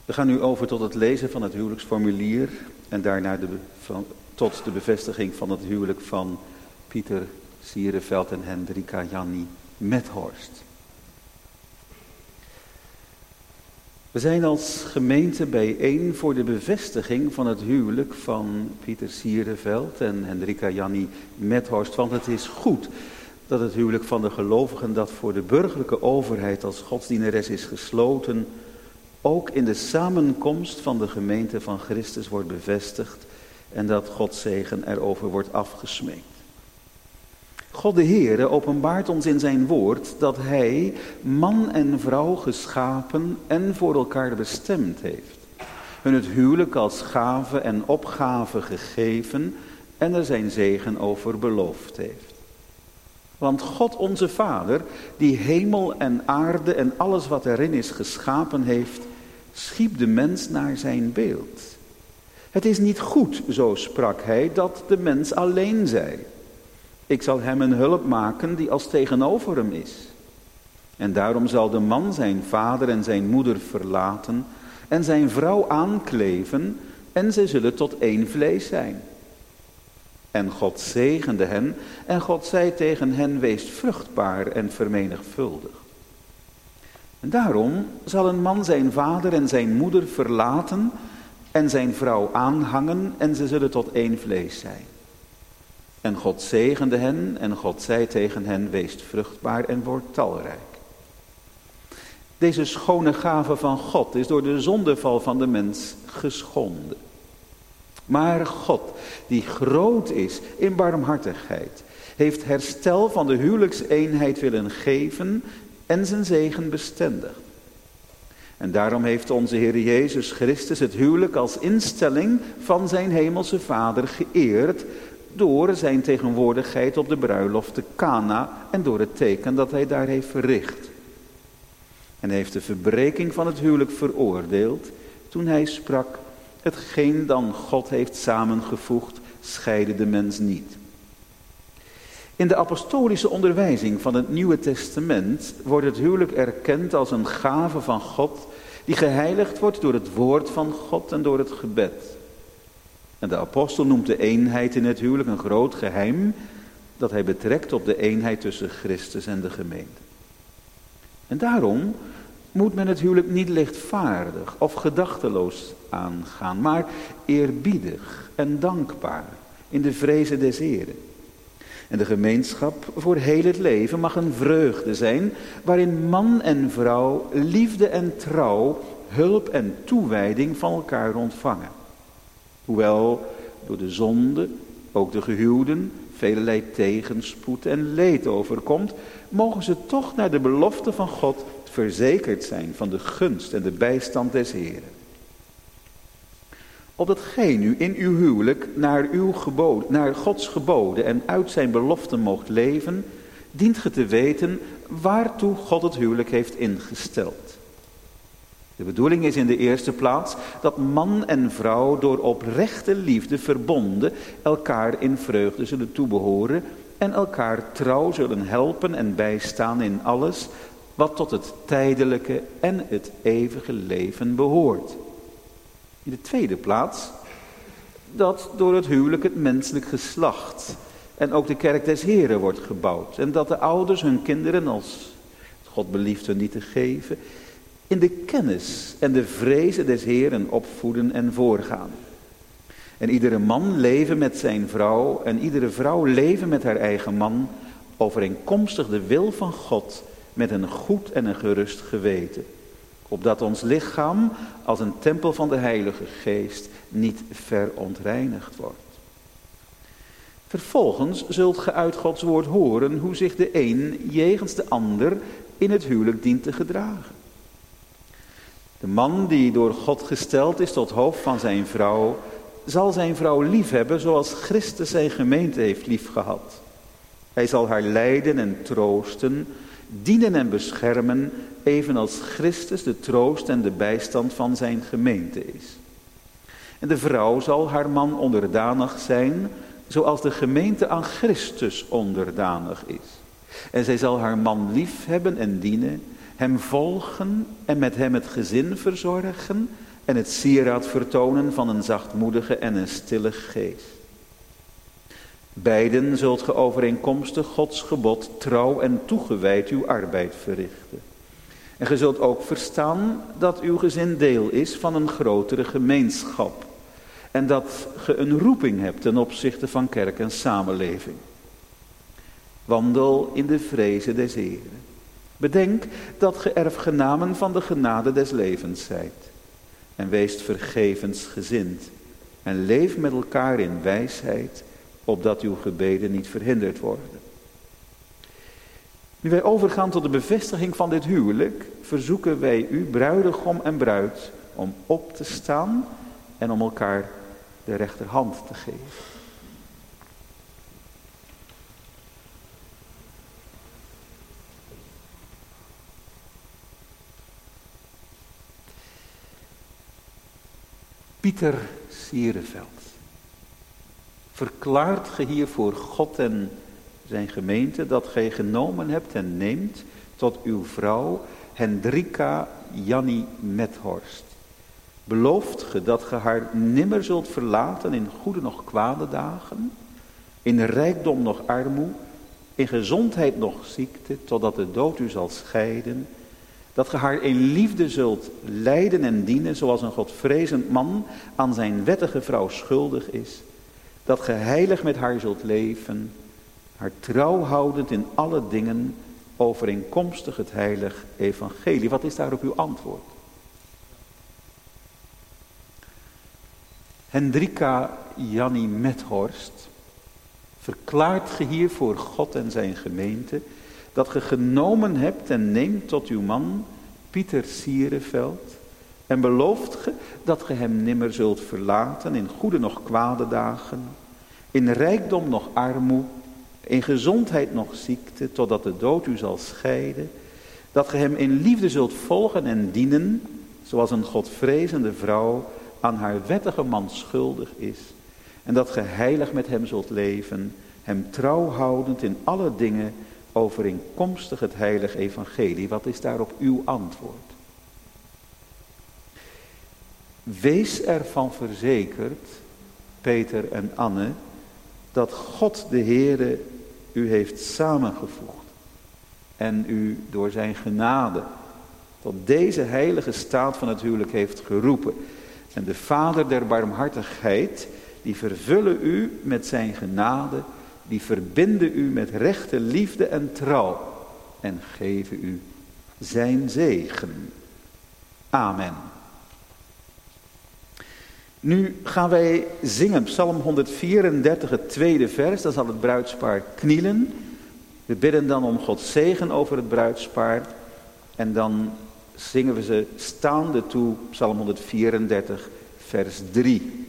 We gaan nu over tot het lezen van het huwelijksformulier en daarna de, van, tot de bevestiging van het huwelijk van Pieter Siereveld en Hendrika Jannie Methorst. We zijn als gemeente bijeen voor de bevestiging van het huwelijk van Pieter Siereveld en Hendrika Jannie Methorst. Want het is goed dat het huwelijk van de gelovigen dat voor de burgerlijke overheid als godsdieneres is gesloten, ook in de samenkomst van de gemeente van Christus wordt bevestigd en dat Gods zegen erover wordt afgesmeekt. God de Heere openbaart ons in zijn woord dat hij man en vrouw geschapen en voor elkaar bestemd heeft. Hun het huwelijk als gave en opgave gegeven en er zijn zegen over beloofd heeft. Want God onze Vader, die hemel en aarde en alles wat erin is geschapen heeft, schiep de mens naar zijn beeld. Het is niet goed, zo sprak hij, dat de mens alleen zij. Ik zal hem een hulp maken die als tegenover hem is. En daarom zal de man zijn vader en zijn moeder verlaten en zijn vrouw aankleven en zij zullen tot één vlees zijn. En God zegende hen en God zei tegen hen, wees vruchtbaar en vermenigvuldig. En daarom zal een man zijn vader en zijn moeder verlaten en zijn vrouw aanhangen en ze zullen tot één vlees zijn. En God zegende hen en God zei tegen hen, wees vruchtbaar en word talrijk. Deze schone gave van God is door de zondeval van de mens geschonden. Maar God, die groot is in barmhartigheid, heeft herstel van de huwelijkseenheid willen geven en zijn zegen bestendigd. En daarom heeft onze Heer Jezus Christus het huwelijk als instelling van zijn hemelse Vader geëerd door zijn tegenwoordigheid op de bruiloft te Kana en door het teken dat hij daar heeft verricht. En hij heeft de verbreking van het huwelijk veroordeeld toen hij sprak, hetgeen dan God heeft samengevoegd, scheide de mens niet. In de apostolische onderwijzing van het Nieuwe Testament wordt het huwelijk erkend als een gave van God die geheiligd wordt door het woord van God en door het gebed. En de apostel noemt de eenheid in het huwelijk een groot geheim dat hij betrekt op de eenheid tussen Christus en de gemeente. En daarom moet men het huwelijk niet lichtvaardig of gedachteloos aangaan, maar eerbiedig en dankbaar in de vreze des Heren. En de gemeenschap voor heel het leven mag een vreugde zijn, waarin man en vrouw liefde en trouw, hulp en toewijding van elkaar ontvangen. Hoewel door de zonde ook de gehuwden velelei tegenspoed en leed overkomt, mogen ze toch naar de belofte van God verzekerd zijn van de gunst en de bijstand des Heren. Opdat gij nu in uw huwelijk naar, uw gebod, naar Gods geboden en uit zijn beloften moogt leven, dient ge te weten waartoe God het huwelijk heeft ingesteld. De bedoeling is in de eerste plaats dat man en vrouw door oprechte liefde verbonden elkaar in vreugde zullen toebehoren en elkaar trouw zullen helpen en bijstaan in alles wat tot het tijdelijke en het eeuwige leven behoort. In de tweede plaats dat door het huwelijk het menselijk geslacht en ook de kerk des Heren wordt gebouwd. En dat de ouders hun kinderen, als God belieft hun niet te geven, in de kennis en de vreze des Heren opvoeden en voorgaan. En iedere man leven met zijn vrouw en iedere vrouw leven met haar eigen man, overeenkomstig de wil van God, met een goed en een gerust geweten. Opdat ons lichaam als een tempel van de Heilige Geest niet verontreinigd wordt. Vervolgens zult ge uit Gods woord horen hoe zich de een jegens de ander in het huwelijk dient te gedragen. De man die door God gesteld is tot hoofd van zijn vrouw, zal zijn vrouw liefhebben zoals Christus zijn gemeente heeft liefgehad. Hij zal haar leiden en troosten, dienen en beschermen, evenals Christus de troost en de bijstand van zijn gemeente is. En de vrouw zal haar man onderdanig zijn, zoals de gemeente aan Christus onderdanig is. En zij zal haar man lief hebben en dienen, hem volgen en met hem het gezin verzorgen en het sieraad vertonen van een zachtmoedige en een stille geest. Beiden zult ge overeenkomstig Gods gebod trouw en toegewijd uw arbeid verrichten. En ge zult ook verstaan dat uw gezin deel is van een grotere gemeenschap. En dat ge een roeping hebt ten opzichte van kerk en samenleving. Wandel in de vreze des Heren. Bedenk dat ge erfgenamen van de genade des levens zijt. En weest vergevensgezind. En leef met elkaar in wijsheid, opdat uw gebeden niet verhinderd worden. Nu wij overgaan tot de bevestiging van dit huwelijk, verzoeken wij u, bruidegom en bruid, om op te staan en om elkaar de rechterhand te geven. Pieter Siereveld, verklaart ge hier voor God en zijn gemeente dat gij genomen hebt en neemt tot uw vrouw Hendrika Jannie Methorst. Belooft ge dat ge haar nimmer zult verlaten in goede noch kwade dagen, in rijkdom noch armoe, in gezondheid noch ziekte, totdat de dood u zal scheiden, dat ge haar in liefde zult leiden en dienen zoals een godvrezend man aan zijn wettige vrouw schuldig is, dat ge heilig met haar zult leven, haar trouw houdend in alle dingen overeenkomstig het heilig evangelie. Wat is daarop uw antwoord? Hendrika Jannie Methorst, verklaart ge hier voor God en zijn gemeente dat ge genomen hebt en neemt tot uw man Pieter Siereveld en belooft ge dat ge hem nimmer zult verlaten in goede noch kwade dagen, in rijkdom noch armoe, in gezondheid noch ziekte, totdat de dood u zal scheiden, dat ge hem in liefde zult volgen en dienen, zoals een godvrezende vrouw aan haar wettige man schuldig is, en dat ge heilig met hem zult leven, hem trouw houdend in alle dingen overeenkomstig het heilig evangelie. Wat is daarop uw antwoord? Wees ervan verzekerd, Peter en Anne, dat God de Heere u heeft samengevoegd en u door zijn genade tot deze heilige staat van het huwelijk heeft geroepen. En de Vader der barmhartigheid, die vervullen u met zijn genade, die verbinden u met rechte liefde en trouw en geven u zijn zegen. Amen. Nu gaan wij zingen Psalm honderdvierendertig, het tweede vers. Dan zal het bruidspaar knielen. We bidden dan om Gods zegen over het bruidspaar. En dan zingen we ze staande toe, Psalm honderdvierendertig, vers drie.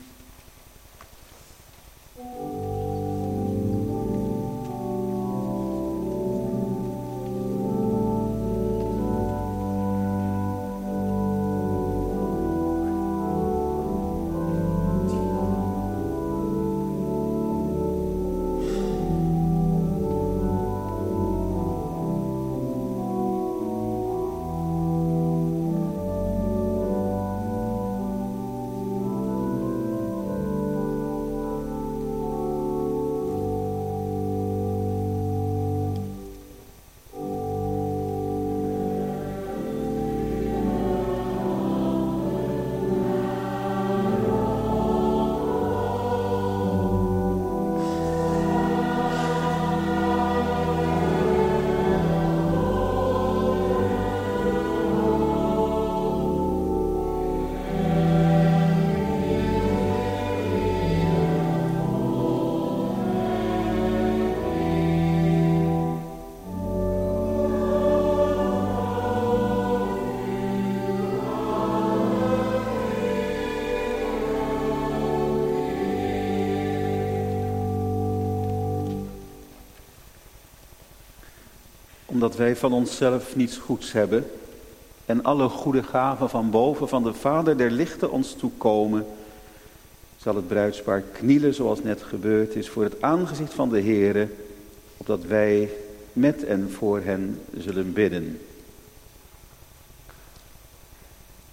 Omdat wij van onszelf niets goeds hebben en alle goede gaven van boven van de Vader der lichten ons toekomen, zal het bruidspaar knielen zoals net gebeurd is voor het aangezicht van de Heere, opdat wij met en voor hen zullen bidden.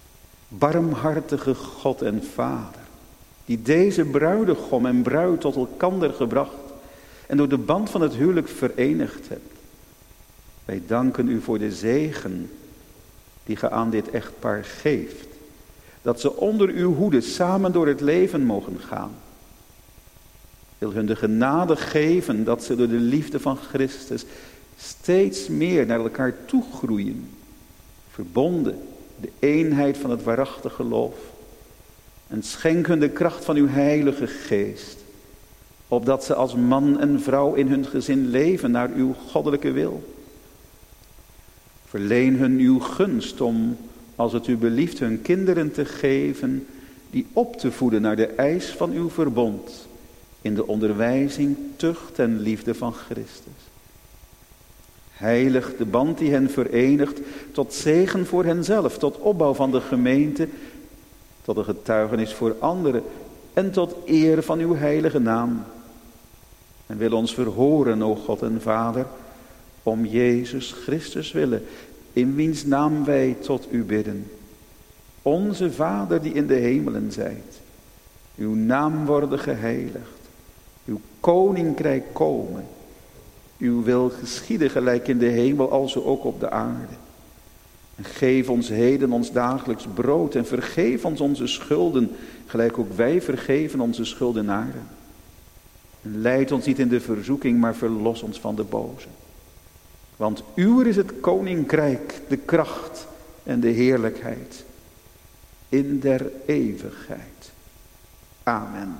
Barmhartige God en Vader, die deze bruidegom en bruid tot elkander gebracht en door de band van het huwelijk verenigd hebt. Wij danken u voor de zegen die ge aan dit echtpaar geeft. Dat ze onder uw hoede samen door het leven mogen gaan. Wil hun de genade geven dat ze door de liefde van Christus steeds meer naar elkaar toe groeien. Verbonden, de eenheid van het waarachtige geloof. En schenk hun de kracht van uw heilige geest. Opdat ze als man en vrouw in hun gezin leven naar uw goddelijke wil. Verleen hun uw gunst om, als het u belieft, hun kinderen te geven, die op te voeden naar de eis van uw verbond, in de onderwijzing, tucht en liefde van Christus. Heilig de band die hen verenigt, tot zegen voor henzelf, tot opbouw van de gemeente, tot een getuigenis voor anderen en tot eer van uw heilige naam. En wil ons verhoren, o God en Vader, om Jezus Christus willen, in wiens naam wij tot u bidden. Onze Vader die in de hemelen zijt, uw naam worden geheiligd, uw koninkrijk komen, uw wil geschieden gelijk in de hemel als ook op de aarde. En geef ons heden ons dagelijks brood en vergeef ons onze schulden, gelijk ook wij vergeven onze schuldenaren. En leid ons niet in de verzoeking, maar verlos ons van de boze. Want uw is het koninkrijk, de kracht en de heerlijkheid in der eeuwigheid. Amen.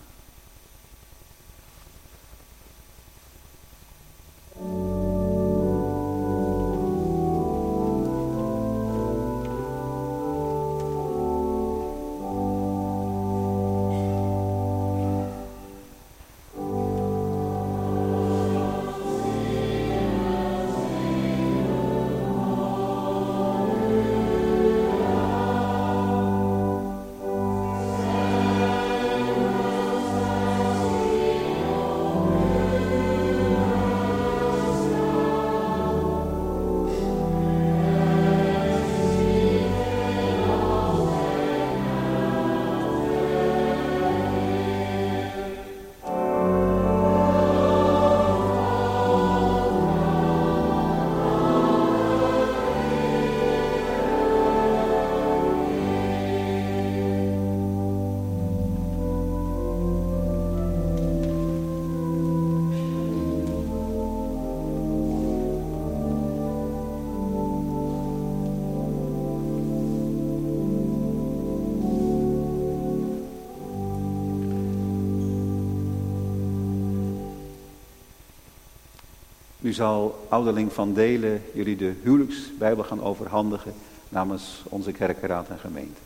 Nu zal ouderling Van Delen jullie de huwelijksbijbel gaan overhandigen namens onze kerkenraad en gemeente.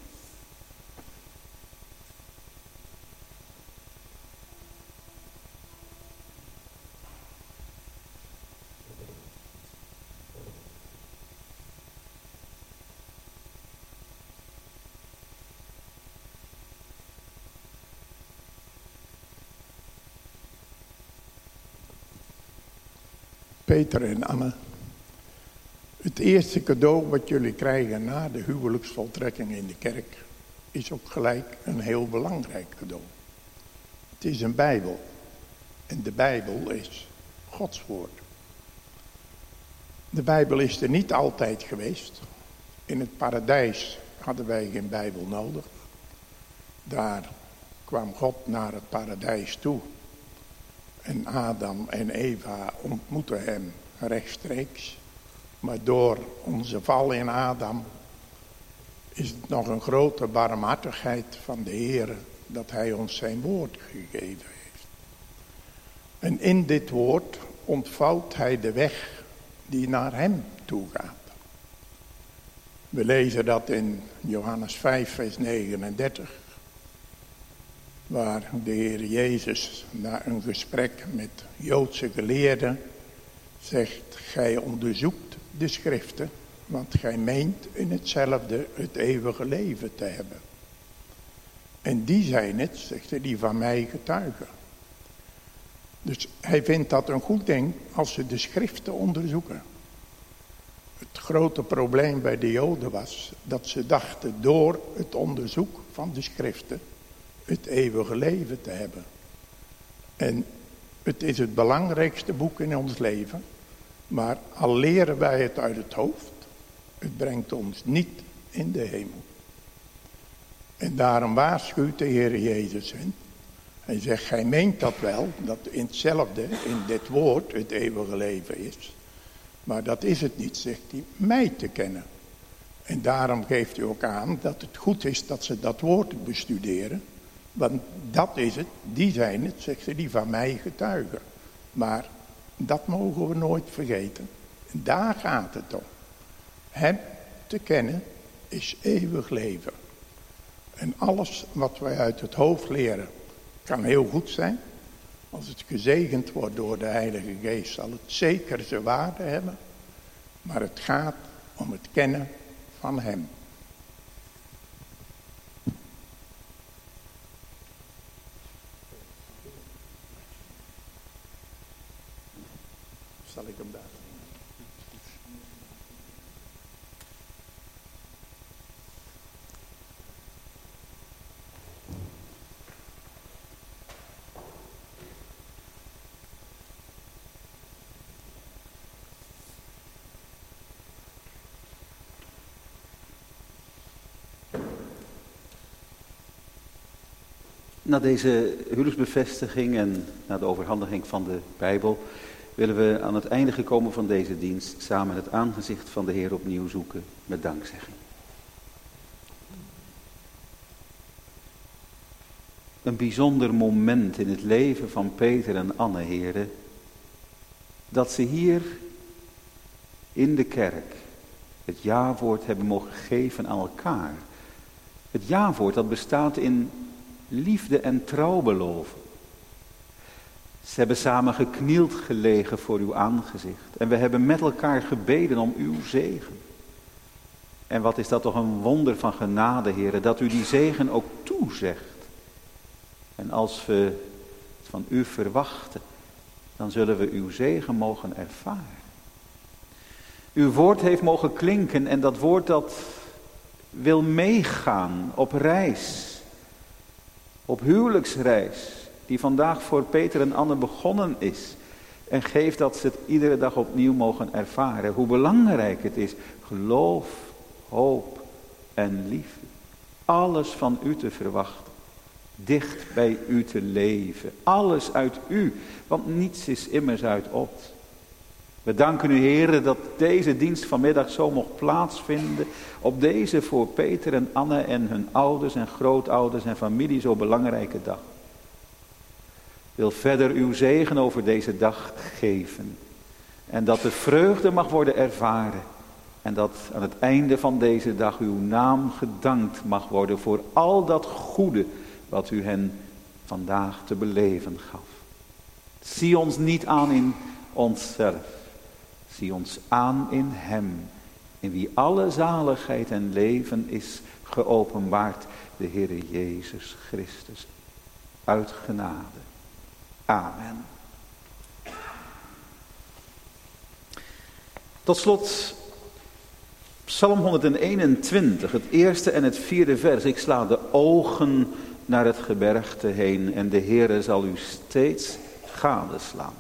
Peter en Anne, het eerste cadeau wat jullie krijgen na de huwelijksvoltrekking in de kerk is ook gelijk een heel belangrijk cadeau. Het is een Bijbel en de Bijbel is Gods woord. De Bijbel is er niet altijd geweest. In het paradijs hadden wij geen Bijbel nodig. Daar kwam God naar het paradijs toe. En Adam en Eva ontmoeten hem rechtstreeks. Maar door onze val in Adam is het nog een grote barmhartigheid van de Heer dat hij ons zijn woord gegeven heeft. En in dit woord ontvouwt hij de weg die naar hem toe gaat. We lezen dat in Johannes vijf vers negenendertig. Waar de Heer Jezus na een gesprek met Joodse geleerden zegt: gij onderzoekt de schriften, want gij meent in hetzelfde het eeuwige leven te hebben. En die zijn het, zegt hij, die van mij getuigen. Dus hij vindt dat een goed ding als ze de schriften onderzoeken. Het grote probleem bij de Joden was dat ze dachten door het onderzoek van de schriften het eeuwige leven te hebben. En het is het belangrijkste boek in ons leven, maar al leren wij het uit het hoofd, het brengt ons niet in de hemel. En daarom waarschuwt de Heer Jezus hen. Hij zegt, gij meent dat wel, dat in hetzelfde, in dit woord, het eeuwige leven is. Maar dat is het niet, zegt hij, mij te kennen. En daarom geeft hij ook aan dat het goed is dat ze dat woord bestuderen. Want dat is het, die zijn het, zegt ze, die van mij getuigen. Maar dat mogen we nooit vergeten. En daar gaat het om. Hem te kennen is eeuwig leven. En alles wat wij uit het hoofd leren kan heel goed zijn. Als het gezegend wordt door de Heilige Geest zal het zeker zijn waarde hebben. Maar het gaat om het kennen van Hem. Zal ik hem daar? Na deze huwelijksbevestiging en na de overhandiging van de Bijbel willen we aan het einde gekomen van deze dienst samen het aangezicht van de Heer opnieuw zoeken met dankzegging. Een bijzonder moment in het leven van Peter en Anne, heren, dat ze hier in de kerk het ja-woord hebben mogen geven aan elkaar. Het ja-woord dat bestaat in liefde en trouw beloven. Ze hebben samen geknield gelegen voor uw aangezicht. En we hebben met elkaar gebeden om uw zegen. En wat is dat toch een wonder van genade, heren, dat u die zegen ook toezegt. En als we het van u verwachten, dan zullen we uw zegen mogen ervaren. Uw woord heeft mogen klinken en dat woord dat wil meegaan op reis. Op huwelijksreis, die vandaag voor Peter en Anne begonnen is. En geeft dat ze het iedere dag opnieuw mogen ervaren. Hoe belangrijk het is. Geloof, hoop en liefde. Alles van u te verwachten. Dicht bij u te leven. Alles uit u. Want niets is immers uit ons. We danken u, heren, dat deze dienst vanmiddag zo mocht plaatsvinden. Op deze voor Peter en Anne en hun ouders en grootouders en familie zo belangrijke dag. Wil verder uw zegen over deze dag geven. En dat de vreugde mag worden ervaren. En dat aan het einde van deze dag uw naam gedankt mag worden voor al dat goede wat u hen vandaag te beleven gaf. Zie ons niet aan in onszelf. Zie ons aan in Hem, in wie alle zaligheid en leven is geopenbaard, de Heere Jezus Christus, uit genade. Amen. Tot slot, Psalm honderdeenentwintig, het eerste en het vierde vers. Ik sla de ogen naar het gebergte heen en de Heere zal u steeds gadeslaan.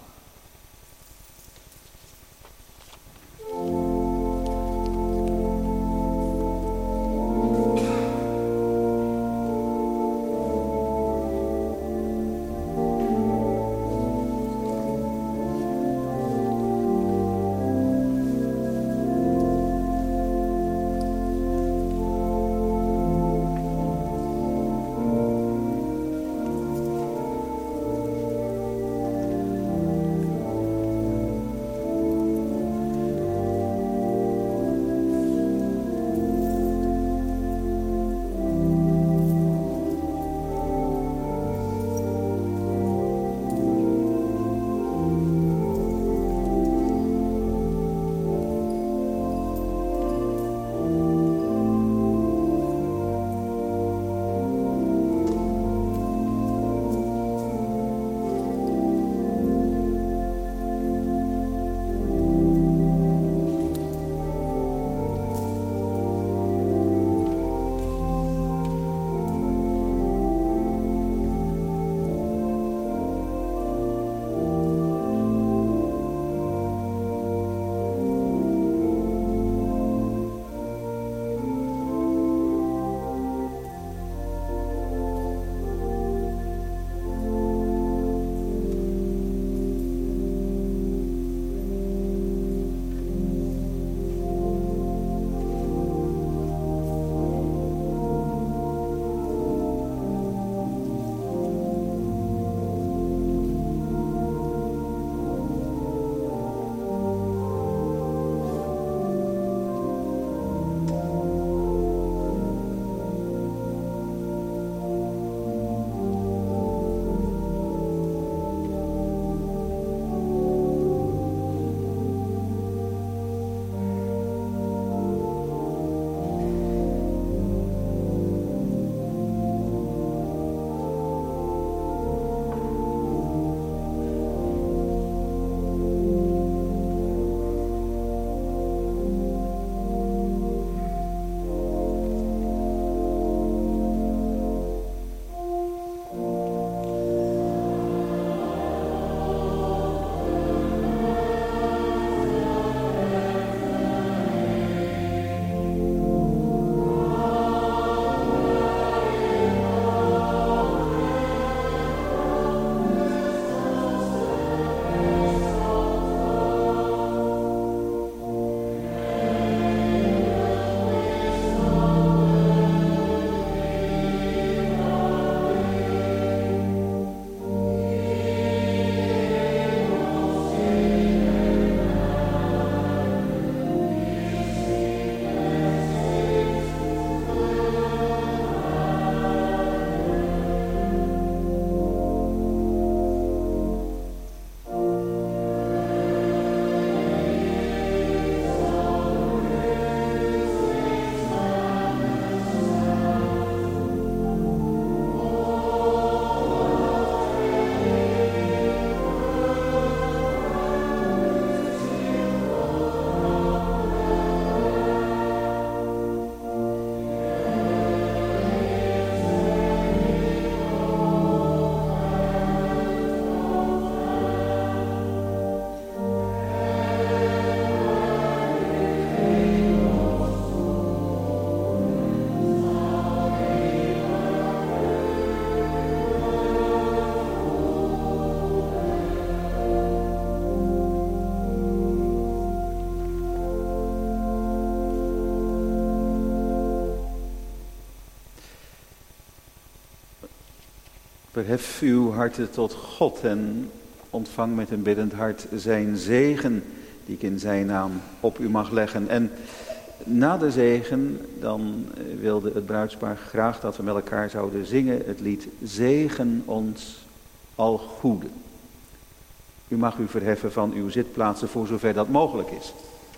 Verhef uw harten tot God en ontvang met een biddend hart zijn zegen die ik in zijn naam op u mag leggen. En na de zegen dan wilde het bruidspaar graag dat we met elkaar zouden zingen het lied Zegen ons al goede. U mag u verheffen van uw zitplaatsen voor zover dat mogelijk is.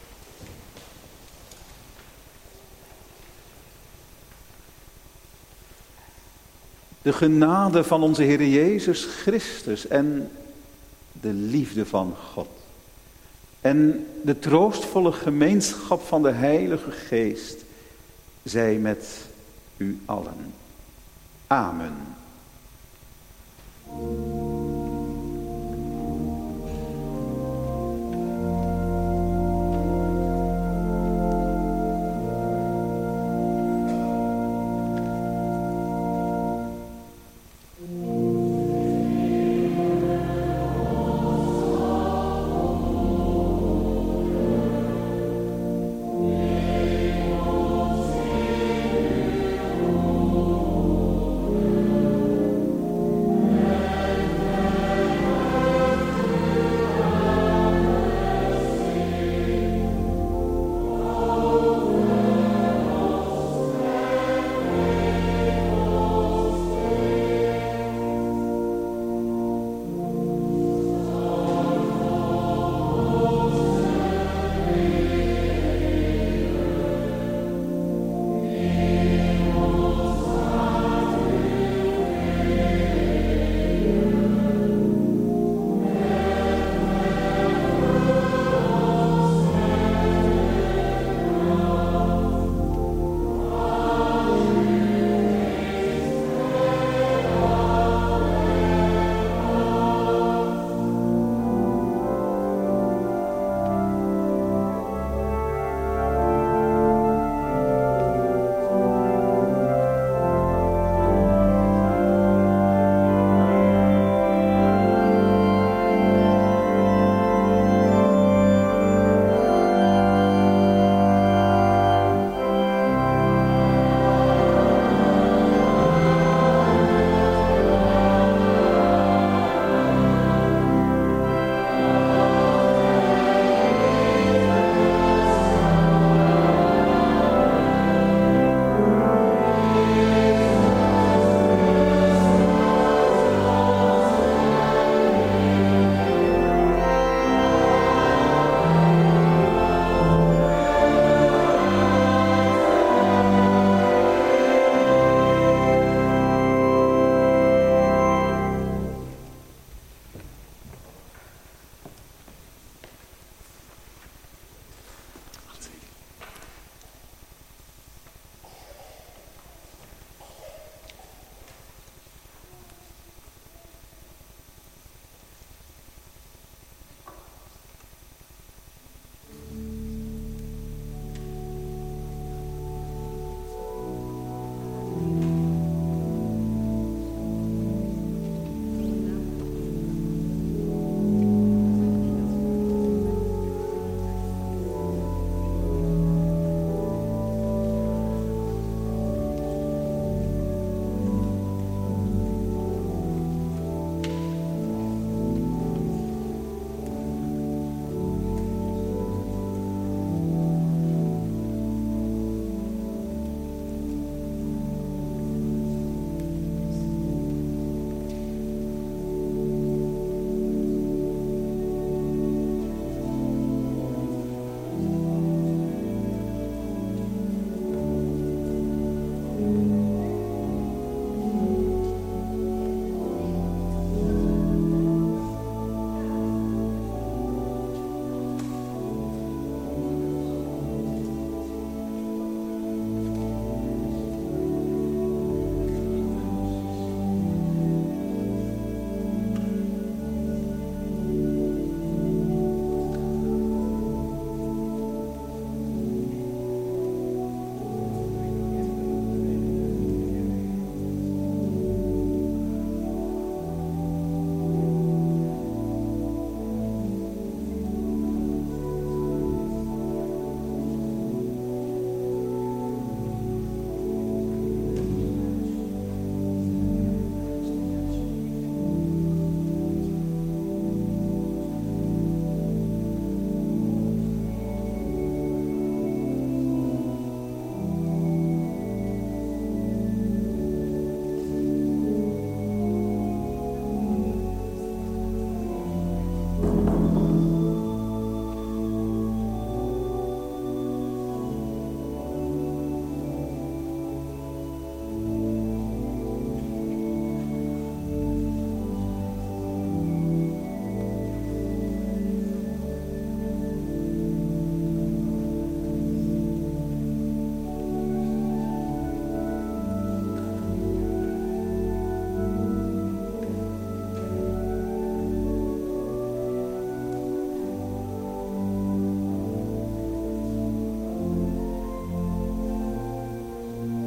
De genade van onze Heer Jezus Christus en de liefde van God en de troostvolle gemeenschap van de Heilige Geest zij met u allen. Amen.